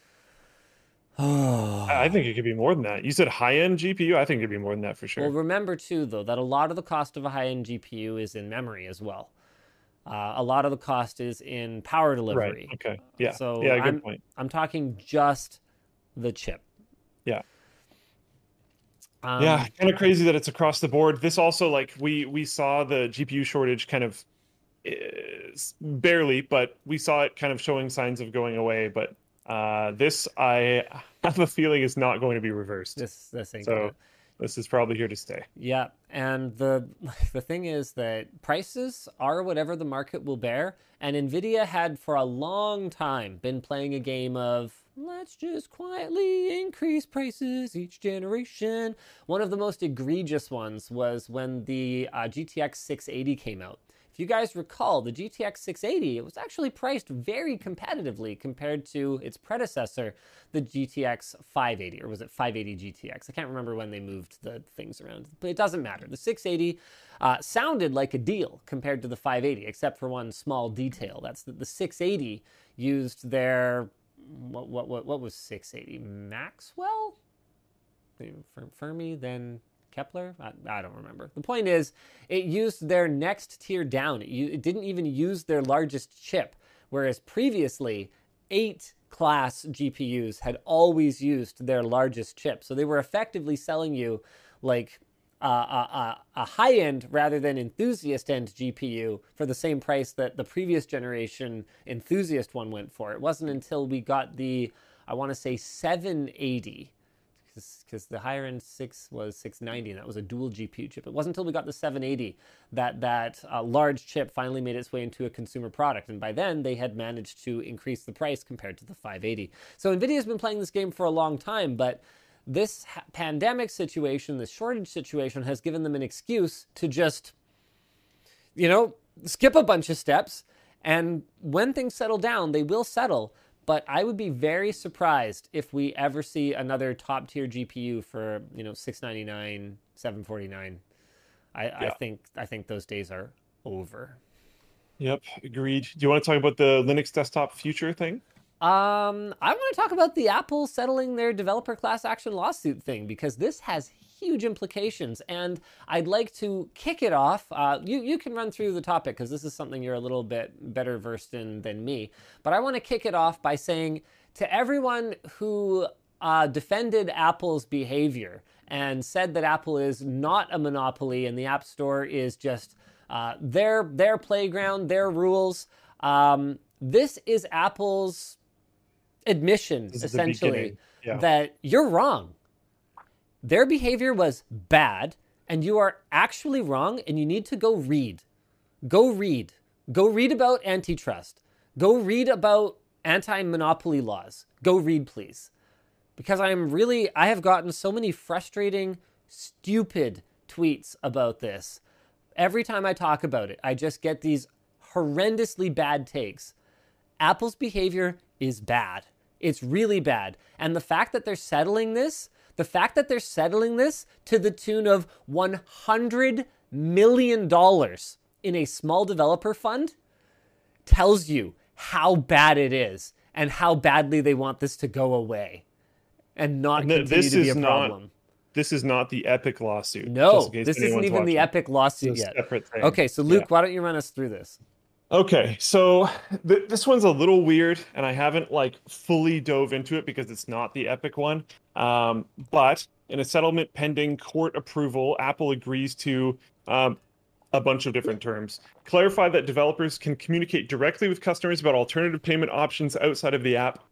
I I think it could be more than that. You said high-end G P U. I think it could be more than that for sure. Well, remember too, though, that a lot of the cost of a high-end G P U is in memory as well. Uh, a lot of the cost is in power delivery. Right. Okay. Yeah. So yeah. Good I'm, point. I'm talking just the chip. Yeah. Um, yeah. Kind of crazy that it's across the board. This also, like, we we saw the G P U shortage kind of is barely, but we saw it kind of showing signs of going away. But uh, this, I have a feeling, is not going to be reversed. This, this ain't so gonna- this is probably here to stay. Yeah, and the the thing is that prices are whatever the market will bear, and Nvidia had for a long time been playing a game of let's just quietly increase prices each generation. One of the most egregious ones was when the uh, G T X six eighty came out. If you guys recall, the G T X six eighty, it was actually priced very competitively compared to its predecessor, the G T X five eighty, or was it five eighty G T X? I can't remember when they moved the things around, but it doesn't matter. The six eighty uh, sounded like a deal compared to the five eighty, except for one small detail. That's that the six eighty used their, what what what, what was six eighty? Maxwell? Fermi, then Kepler? I, I don't remember. The point is, it used their next tier down. It, it didn't even use their largest chip, whereas previously, eight class G P Us had always used their largest chip. So they were effectively selling you like uh, a, a, a high-end rather than enthusiast-end G P U for the same price that the previous generation enthusiast one went for. It wasn't until we got the, I want to say, seven eighty, because the higher end six was six ninety, and that was a dual G P U chip. It wasn't until we got the seven eighty that that uh, large chip finally made its way into a consumer product, and by then they had managed to increase the price compared to the five eighty. So NVIDIA's been playing this game for a long time, but this ha- pandemic situation, this shortage situation, has given them an excuse to just, you know, skip a bunch of steps, and when things settle down, they will settle. But I would be very surprised if we ever see another top tier G P U for, you know, six ninety-nine, seven forty-nine. I, Yeah. I think I think those days are over. Yep, agreed. Do you want to talk about the Linux desktop future thing? Um, I want to talk about the Apple settling their developer class action lawsuit thing, because this has huge implications, and I'd like to kick it off. Uh, you, you can run through the topic, because this is something you're a little bit better versed in than me, but I want to kick it off by saying to everyone who uh, defended Apple's behavior and said that Apple is not a monopoly and the App Store is just uh, their, their playground, their rules, um, this is Apple's admission, This is the essentially, beginning. Yeah. that you're wrong. Their behavior was bad, and you are actually wrong, and you need to go read. Go read. Go read about antitrust. Go read about anti-monopoly laws. Go read, please. Because I am really, I have gotten so many frustrating, stupid tweets about this. Every time I talk about it, I just get these horrendously bad takes. Apple's behavior is bad. It's really bad. And the fact that they're settling this, the fact that they're settling this to the tune of one hundred million dollars in a small developer fund tells you how bad it is and how badly they want this to go away and not And th- continue this to be is a not- problem. This is not the Epic lawsuit. No, just in case this isn't anyone's even the watching. Epic lawsuit It's a yet. separate thing. Okay, so Luke, Yeah. why don't you run us through this? Okay, so th- this one's a little weird, and I haven't like fully dove into it because it's not the Epic one. Um, but in a settlement pending court approval, Apple agrees to um, a bunch of different terms. Clarify that developers can communicate directly with customers about alternative payment options outside of the app.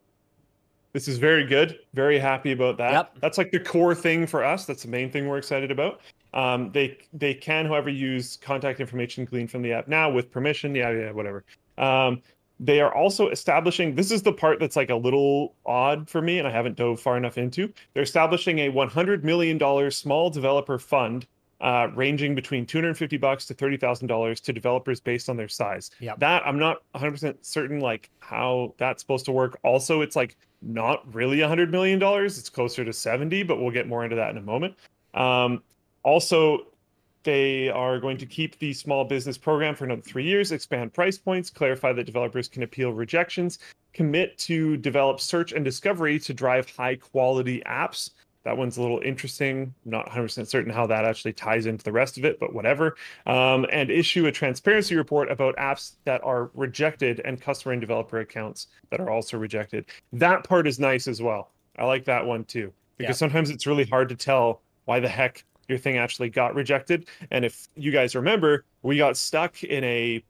This is very good. Very happy about that. Yep. That's like the core thing for us. That's the main thing we're excited about. Um, they they can, however, use contact information gleaned from the app now with permission. Yeah, yeah, whatever. Um, they are also establishing, this is the part that's like a little odd for me, and I haven't dove far enough into. They're establishing a one hundred million dollars small developer fund, uh, ranging between two hundred fifty bucks to thirty thousand dollars to developers based on their size. Yep. That I'm not one hundred percent certain like how that's supposed to work. Also, it's like not really one hundred million dollars. It's closer to seventy, but we'll get more into that in a moment. Um, also, they are going to keep the small business program for another three years, expand price points, clarify that developers can appeal rejections, commit to develop search and discovery to drive high quality apps. That one's a little interesting. Not one hundred percent certain how that actually ties into the rest of it, but whatever. Um, and issue a transparency report about apps that are rejected and customer and developer accounts that are also rejected. That part is nice as well. I like that one too, because Yeah. sometimes it's really hard to tell why the heck your thing actually got rejected. And if you guys remember, we got stuck in a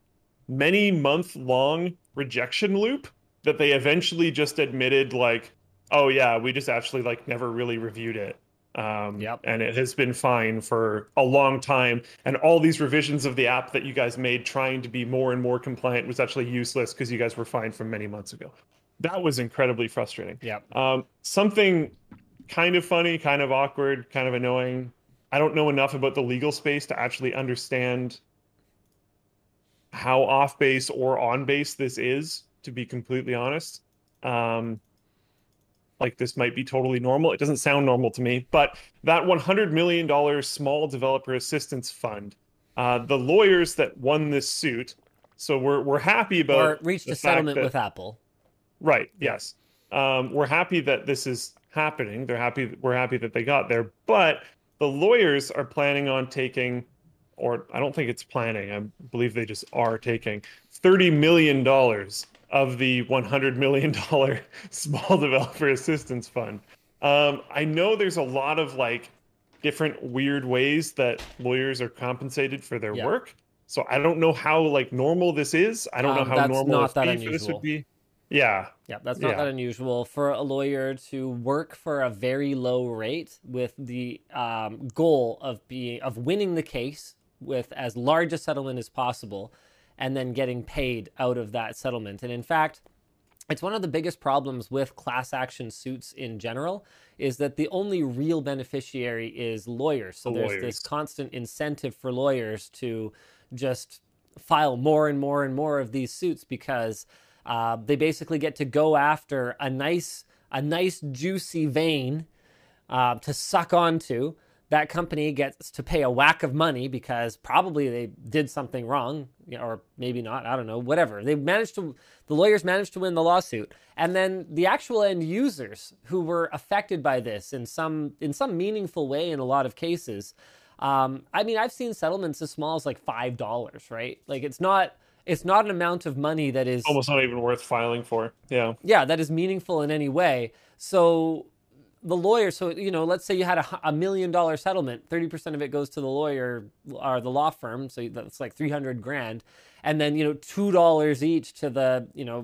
many month long rejection loop that they eventually just admitted like, oh yeah, we just actually like never really reviewed it. Um, Yep. And it has been fine for a long time. And all these revisions of the app that you guys made trying to be more and more compliant was actually useless because you guys were fine from many months ago. That was incredibly frustrating. Yep. Um, something kind of funny, kind of awkward, kind of annoying. I don't know enough about the legal space to actually understand how off base or on base this is, to be completely honest. Um, like this might be totally normal. It doesn't sound normal to me, but that one hundred million dollars small developer assistance fund, uh, the lawyers that won this suit, so we're we're happy about Or reached the a fact settlement that- with Apple. Right. Yeah. Yes. Um, we're happy that this is happening. They're happy. We're happy that they got there. But the lawyers are planning on taking, or I don't think it's planning. I believe they just are taking thirty million dollars of the one hundred million dollars small developer assistance fund. Um, I know there's a lot of like different weird ways that lawyers are compensated for their Yeah. work. So I don't know how like normal this is. I don't know Um, how that's normal not a that fee for this unusual. would be. Yeah. Yeah, that's not Yeah. that unusual for a lawyer to work for a very low rate with the um, goal of being of winning the case with as large a settlement as possible, and then getting paid out of that settlement. And in fact, it's one of the biggest problems with class action suits in general is that the only real beneficiary is lawyers. So The there's lawyers. this constant incentive for lawyers to just file more and more and more of these suits because uh, they basically get to go after a nice, a nice juicy vein uh, to suck onto that company gets to pay a whack of money because probably they did something wrong, you know, or maybe not, I don't know, whatever. They managed to, the lawyers managed to win the lawsuit. And then the actual end users who were affected by this in some in some meaningful way in a lot of cases. Um, I mean, I've seen settlements as small as like five dollars, right? Like it's not it's not an amount of money that is Almost not even worth filing for. Yeah. Yeah, that is meaningful in any way. So the lawyer, so, you know, let's say you had a, a million dollar settlement, thirty percent of it goes to the lawyer or the law firm. So that's like three hundred grand. And then, you know, two dollars each to the, you know,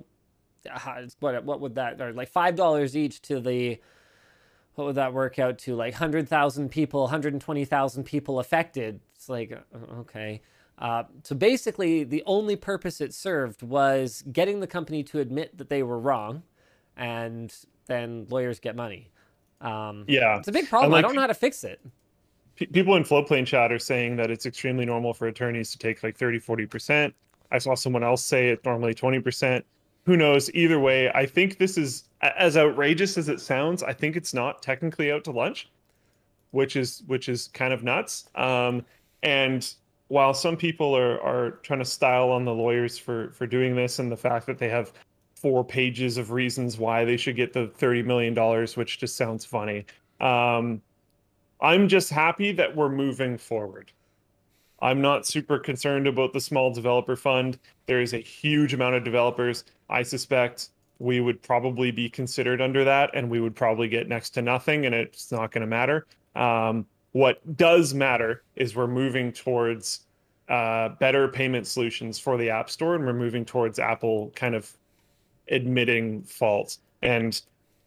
what, what would that, or like five dollars each to the, what would that work out to? Like one hundred thousand people, one hundred twenty thousand people affected. It's like, okay. Uh, so basically the only purpose it served was getting the company to admit that they were wrong, and then lawyers get money. Um, yeah, it's a big problem. Like, I don't know how to fix it. P- people in Floatplane chat are saying that it's extremely normal for attorneys to take like thirty, forty percent. I saw someone else say it's normally twenty percent. Who knows? Either way, I think this is, as outrageous as it sounds, I think it's not technically out to lunch, which is which is kind of nuts. Um, and while some people are are trying to style on the lawyers for for doing this, and the fact that they have four pages of reasons why they should get the thirty million dollars, which just sounds funny. Um, I'm just happy that we're moving forward. I'm not super concerned about the small developer fund. There is a huge amount of developers. I suspect we would probably be considered under that, and we would probably get next to nothing, and it's not going to matter. Um, what does matter is we're moving towards uh, better payment solutions for the App Store, and we're moving towards Apple kind of admitting faults. And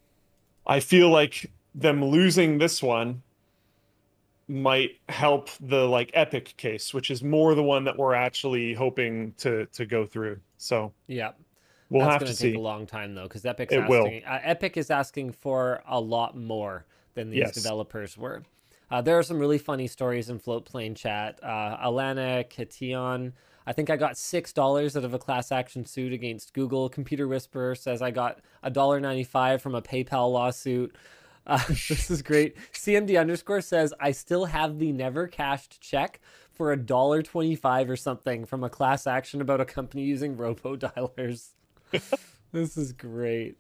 I feel like them losing this one might help the like Epic case, which is more the one that we're actually hoping to to go through. So yeah, we'll that's have gonna to take see. a long time though, because Epic's It will. asking, uh, Epic is asking for a lot more than these Yes. developers were. Uh, there are some really funny stories in Floatplane chat. Uh, Alana Kation, I think I got six dollars out of a class action suit against Google. Computer Whisperer says I got a dollar ninety-five from a PayPal lawsuit. Uh, this is great. C M D underscore says I still have the never cashed check for a dollar twenty-five or something from a class action about a company using robo dialers. This is great.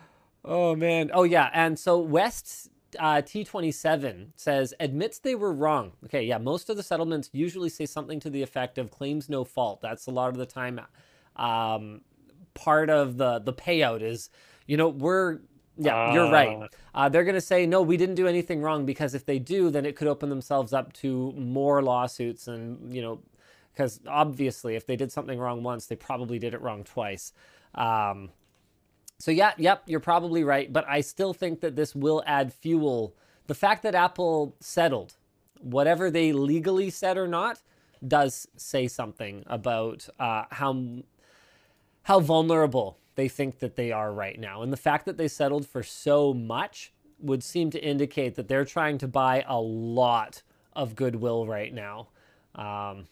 Oh man. Oh yeah. And so West uh, T twenty-seven says admits they were wrong. Okay. Yeah. Most of the settlements usually say something to the effect of claims no fault. That's a lot of the time. Um, part of the the payout is, you know, we're yeah, you're right. Uh, they're going to say, no, we didn't do anything wrong, because if they do, then it could open themselves up to more lawsuits. And, you know, because obviously if they did something wrong once, they probably did it wrong twice. Um, so, yeah, yep, you're probably right. But I still think that this will add fuel. The fact that Apple settled, whatever they legally said or not, does say something about uh, how how vulnerable they think that they are right now. And the fact that they settled for so much would seem to indicate that they're trying to buy a lot of goodwill right now. Um,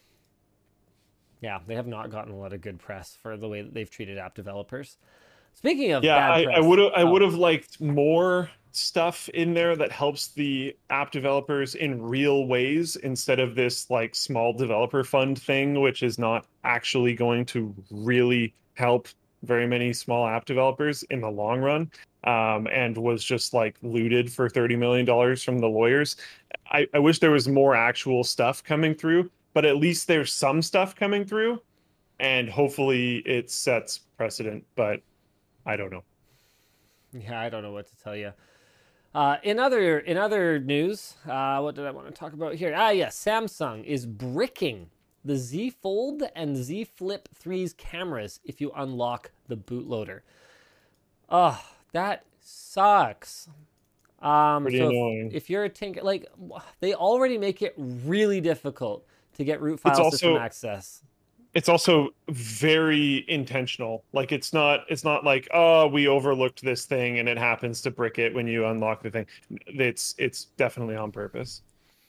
yeah, they have not gotten a lot of good press for the way that they've treated app developers. Speaking of yeah, bad I, press, I would have I oh, would have liked more stuff in there that helps the app developers in real ways, instead of this like small developer fund thing, which is not actually going to really help very many small app developers in the long run, um, and was just like looted for thirty million dollars from the lawyers. I, I wish there was more actual stuff coming through, but at least there's some stuff coming through, and hopefully it sets precedent, but I don't know. yeah, I don't know what to tell you. Uh, in other in other news, uh, what did I want to talk about here? Ah, yes, Samsung is bricking the Z Fold and Z Flip three's cameras if you unlock the bootloader. Oh, that sucks. Um, Pretty so annoying. If, if you're a tinker, like, they already make it really difficult to get root file also- system access. It's also very intentional. Like it's not it's not like, oh, we overlooked this thing and it happens to brick it when you unlock the thing. It's it's definitely on purpose.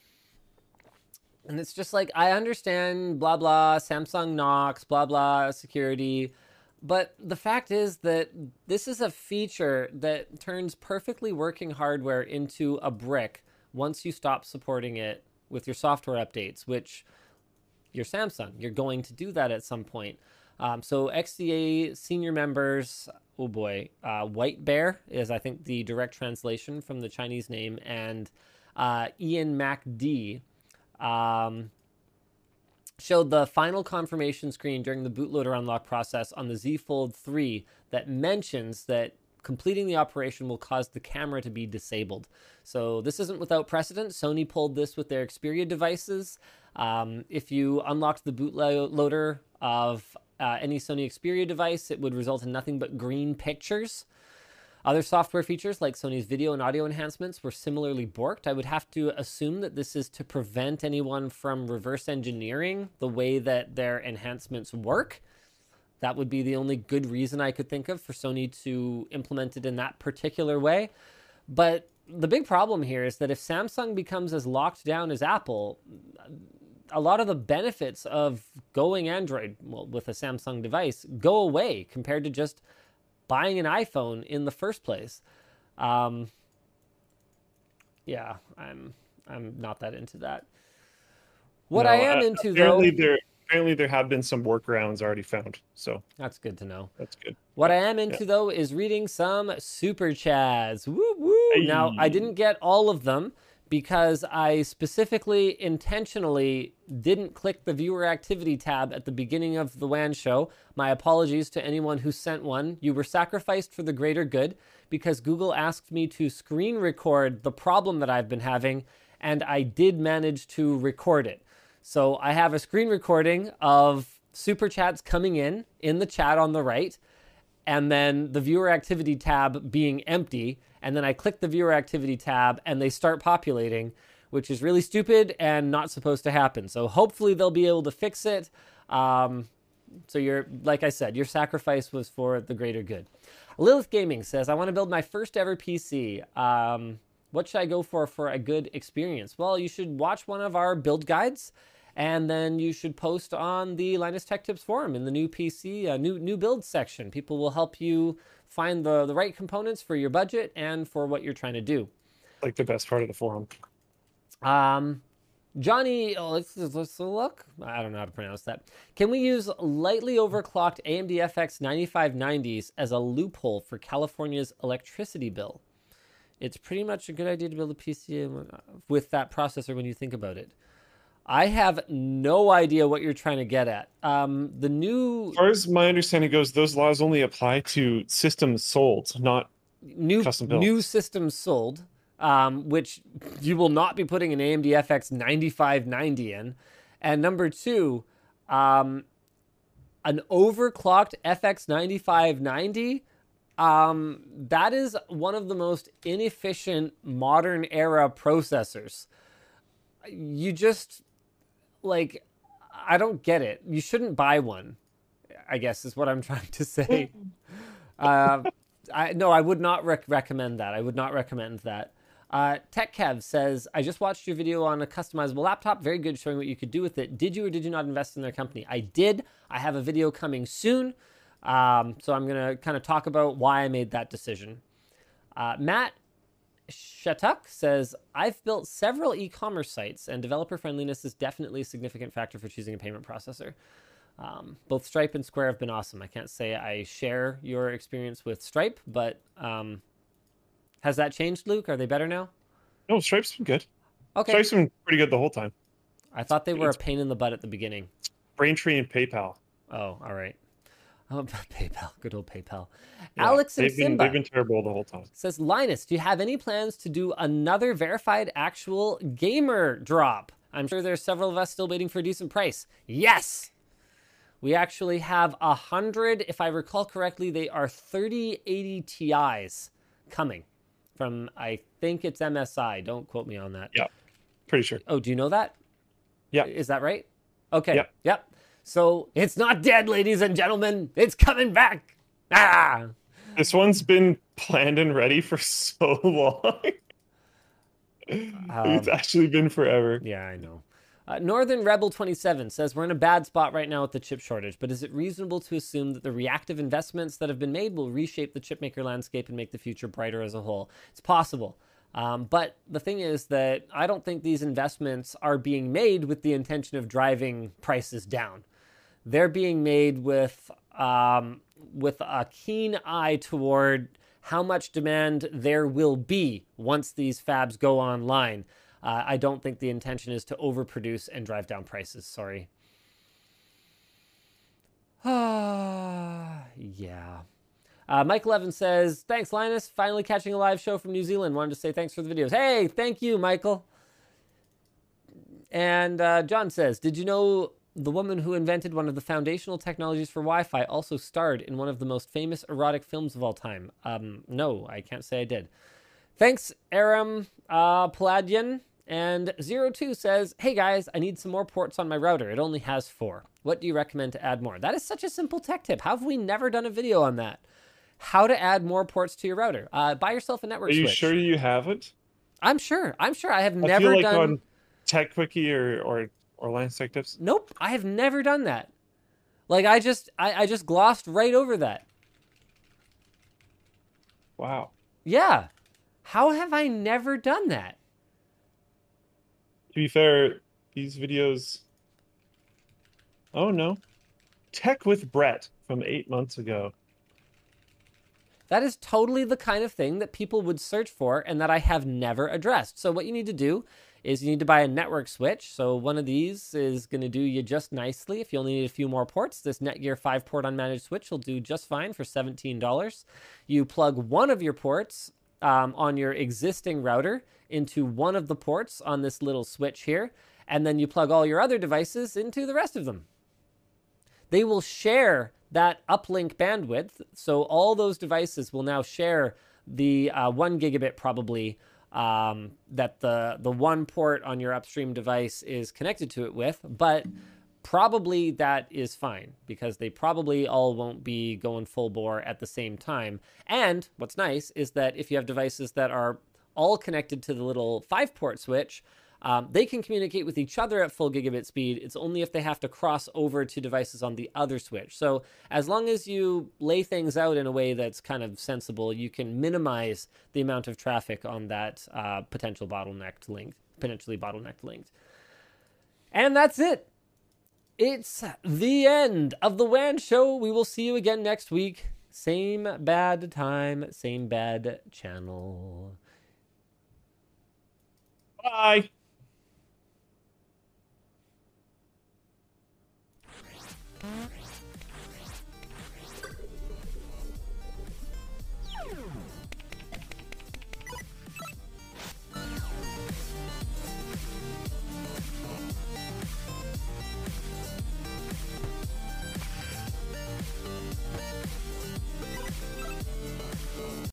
And it's just like, I understand, blah, blah, Samsung Knox, blah, blah, security. But the fact is that this is a feature that turns perfectly working hardware into a brick once you stop supporting it with your software updates, which you're Samsung, you're going to do that at some point. Um, so X D A senior members, oh boy, uh, White Bear is, I think, the direct translation from the Chinese name, and uh, Ian MacD um, showed the final confirmation screen during the bootloader unlock process on the Z Fold three that mentions that completing the operation will cause the camera to be disabled. So this isn't without precedent. Sony pulled this with their Xperia devices. Um, if you unlocked the bootloader of uh, any Sony Xperia device, it would result in nothing but green pictures. Other software features like Sony's video and audio enhancements were similarly borked. I would have to assume that this is to prevent anyone from reverse engineering the way that their enhancements work. That would be the only good reason I could think of for Sony to implement it in that particular way. But the big problem here is that if Samsung becomes as locked down as Apple, a lot of the benefits of going Android, well, with a Samsung device go away compared to just buying an iPhone in the first place. Um, yeah, I'm I'm not that into that. What No, I am uh, into, apparently though... there apparently there have been some workarounds already found, so that's good to know. that's good. What I am into, Yeah. though, is reading some super chats. Woo woo! Hey. Now, I didn't get all of them because I specifically, intentionally didn't click the viewer activity tab at the beginning of the W A N show. My apologies to anyone who sent one. You were sacrificed for the greater good because Google asked me to screen record the problem that I've been having, and I did manage to record it. So I have a screen recording of super chats coming in, in the chat on the right, and then the viewer activity tab being empty. And then I click the viewer activity tab and they start populating, which is really stupid and not supposed to happen. So hopefully they'll be able to fix it. Um, so you're, like I said, your sacrifice was for the greater good. Lilith Gaming says, I want to build my first ever P C. Um, what should I go for for a good experience? Well, you should watch one of our build guides, and then you should post on the Linus Tech Tips forum in the new P C, uh, new new build section. People will help you find the, the right components for your budget and for what you're trying to do. Like the best part of the forum. Um, Johnny, oh, let's, let's look. I don't know how to pronounce that. Can we use lightly overclocked A M D F X ninety-five nineties as a loophole for California's electricity bill? It's pretty much a good idea to build a P C with that processor when you think about it. I have no idea what you're trying to get at. Um, the new... As far as my understanding goes, those laws only apply to systems sold, not new custom built. New systems sold, um, which you will not be putting an A M D F X ninety-five ninety in. And number two, um, an overclocked F X ninety-five ninety, um, that is one of the most inefficient modern era processors. You just, like, I don't get it. You shouldn't buy one, I guess is what I'm trying to say. uh, I no, I would not rec- recommend that. I would not recommend that. Uh, TechKev says, I just watched your video on a customizable laptop. Very good, showing what you could do with it. Did you or did you not invest in their company? I did. I have a video coming soon. Um, so I'm going to kind of talk about why I made that decision. Uh, Matt Shatuk says, I've built several e-commerce sites, and developer friendliness is definitely a significant factor for choosing a payment processor. Um, both Stripe and Square have been awesome. I can't say I share your experience with Stripe, but um, has that changed, Luke? Are they better now? No, Stripe's been good. Okay. Stripe's been pretty good the whole time. I thought they were It's- a pain in the butt at the beginning. Braintree and PayPal. Oh, all right. Oh, PayPal, good old PayPal. Yeah, Alex and they've been, Simba they've been terrible the whole time. says, Linus, do you have any plans to do another verified actual gamer drop? I'm sure there's several of us still waiting for a decent price. Yes! We actually have a hundred, if I recall correctly, they are thirty eighty Ti's coming from, I think it's M S I. Don't quote me on that. Yeah, pretty sure. Oh, do you know that? Yeah. Is that right? Okay. Yep. Yep. So it's not dead, ladies and gentlemen. It's coming back. Ah. This one's been planned and ready for so long. It's Um, actually been forever. Yeah, I know. Uh, Northern Rebel twenty-seven says, we're in a bad spot right now with the chip shortage, but is it reasonable to assume that the reactive investments that have been made will reshape the chipmaker landscape and make the future brighter as a whole? It's possible. Um, but the thing is that I don't think these investments are being made with the intention of driving prices down. They're being made with um, with a keen eye toward how much demand there will be once these fabs go online. Uh, I don't think the intention is to overproduce and drive down prices. Sorry. Ah, yeah. Uh, Michael Evans says, thanks, Linus. Finally catching a live show from New Zealand. Wanted to say thanks for the videos. Hey, thank you, Michael. And uh, John says, did you know the woman who invented one of the foundational technologies for Wi-Fi also starred in one of the most famous erotic films of all time? Um, no, I can't say I did. Thanks, Aram uh, Palladian. And Zero Two says, hey guys, I need some more ports on my router. It only has four. What do you recommend to add more? That is such a simple tech tip. How have we never done a video on that? How to add more ports to your router. Uh, buy yourself a network Are you switch. sure you haven't? I'm sure. I'm sure. I have I never feel like done... on Tech Quickie or, or, or Linus Tech Tips. Nope. I have never done that. Like, I just, I, I just glossed right over that. Wow. Yeah. How have I never done that? To be fair, these videos... Oh, no. Tech with Brett from eight months ago. That is totally the kind of thing that people would search for and that I have never addressed. So what you need to do is you need to buy a network switch. So one of these is going to do you just nicely. If you only need a few more ports, this Netgear five port unmanaged switch will do just fine for seventeen dollars. You plug one of your ports um, on your existing router into one of the ports on this little switch here, and then you plug all your other devices into the rest of them. They will share that uplink bandwidth, so all those devices will now share the uh, one gigabit probably um, that the, the one port on your upstream device is connected to it with, but probably that is fine because they probably all won't be going full bore at the same time. And what's nice is that if you have devices that are all connected to the little five port switch, Um, they can communicate with each other at full gigabit speed. It's only if they have to cross over to devices on the other switch. So as long as you lay things out in a way that's kind of sensible, you can minimize the amount of traffic on that uh, potential bottlenecked link, potentially bottlenecked link. And that's it. It's the end of the W A N show. We will see you again next week. Same bad time, same bad channel. Bye. Thank you.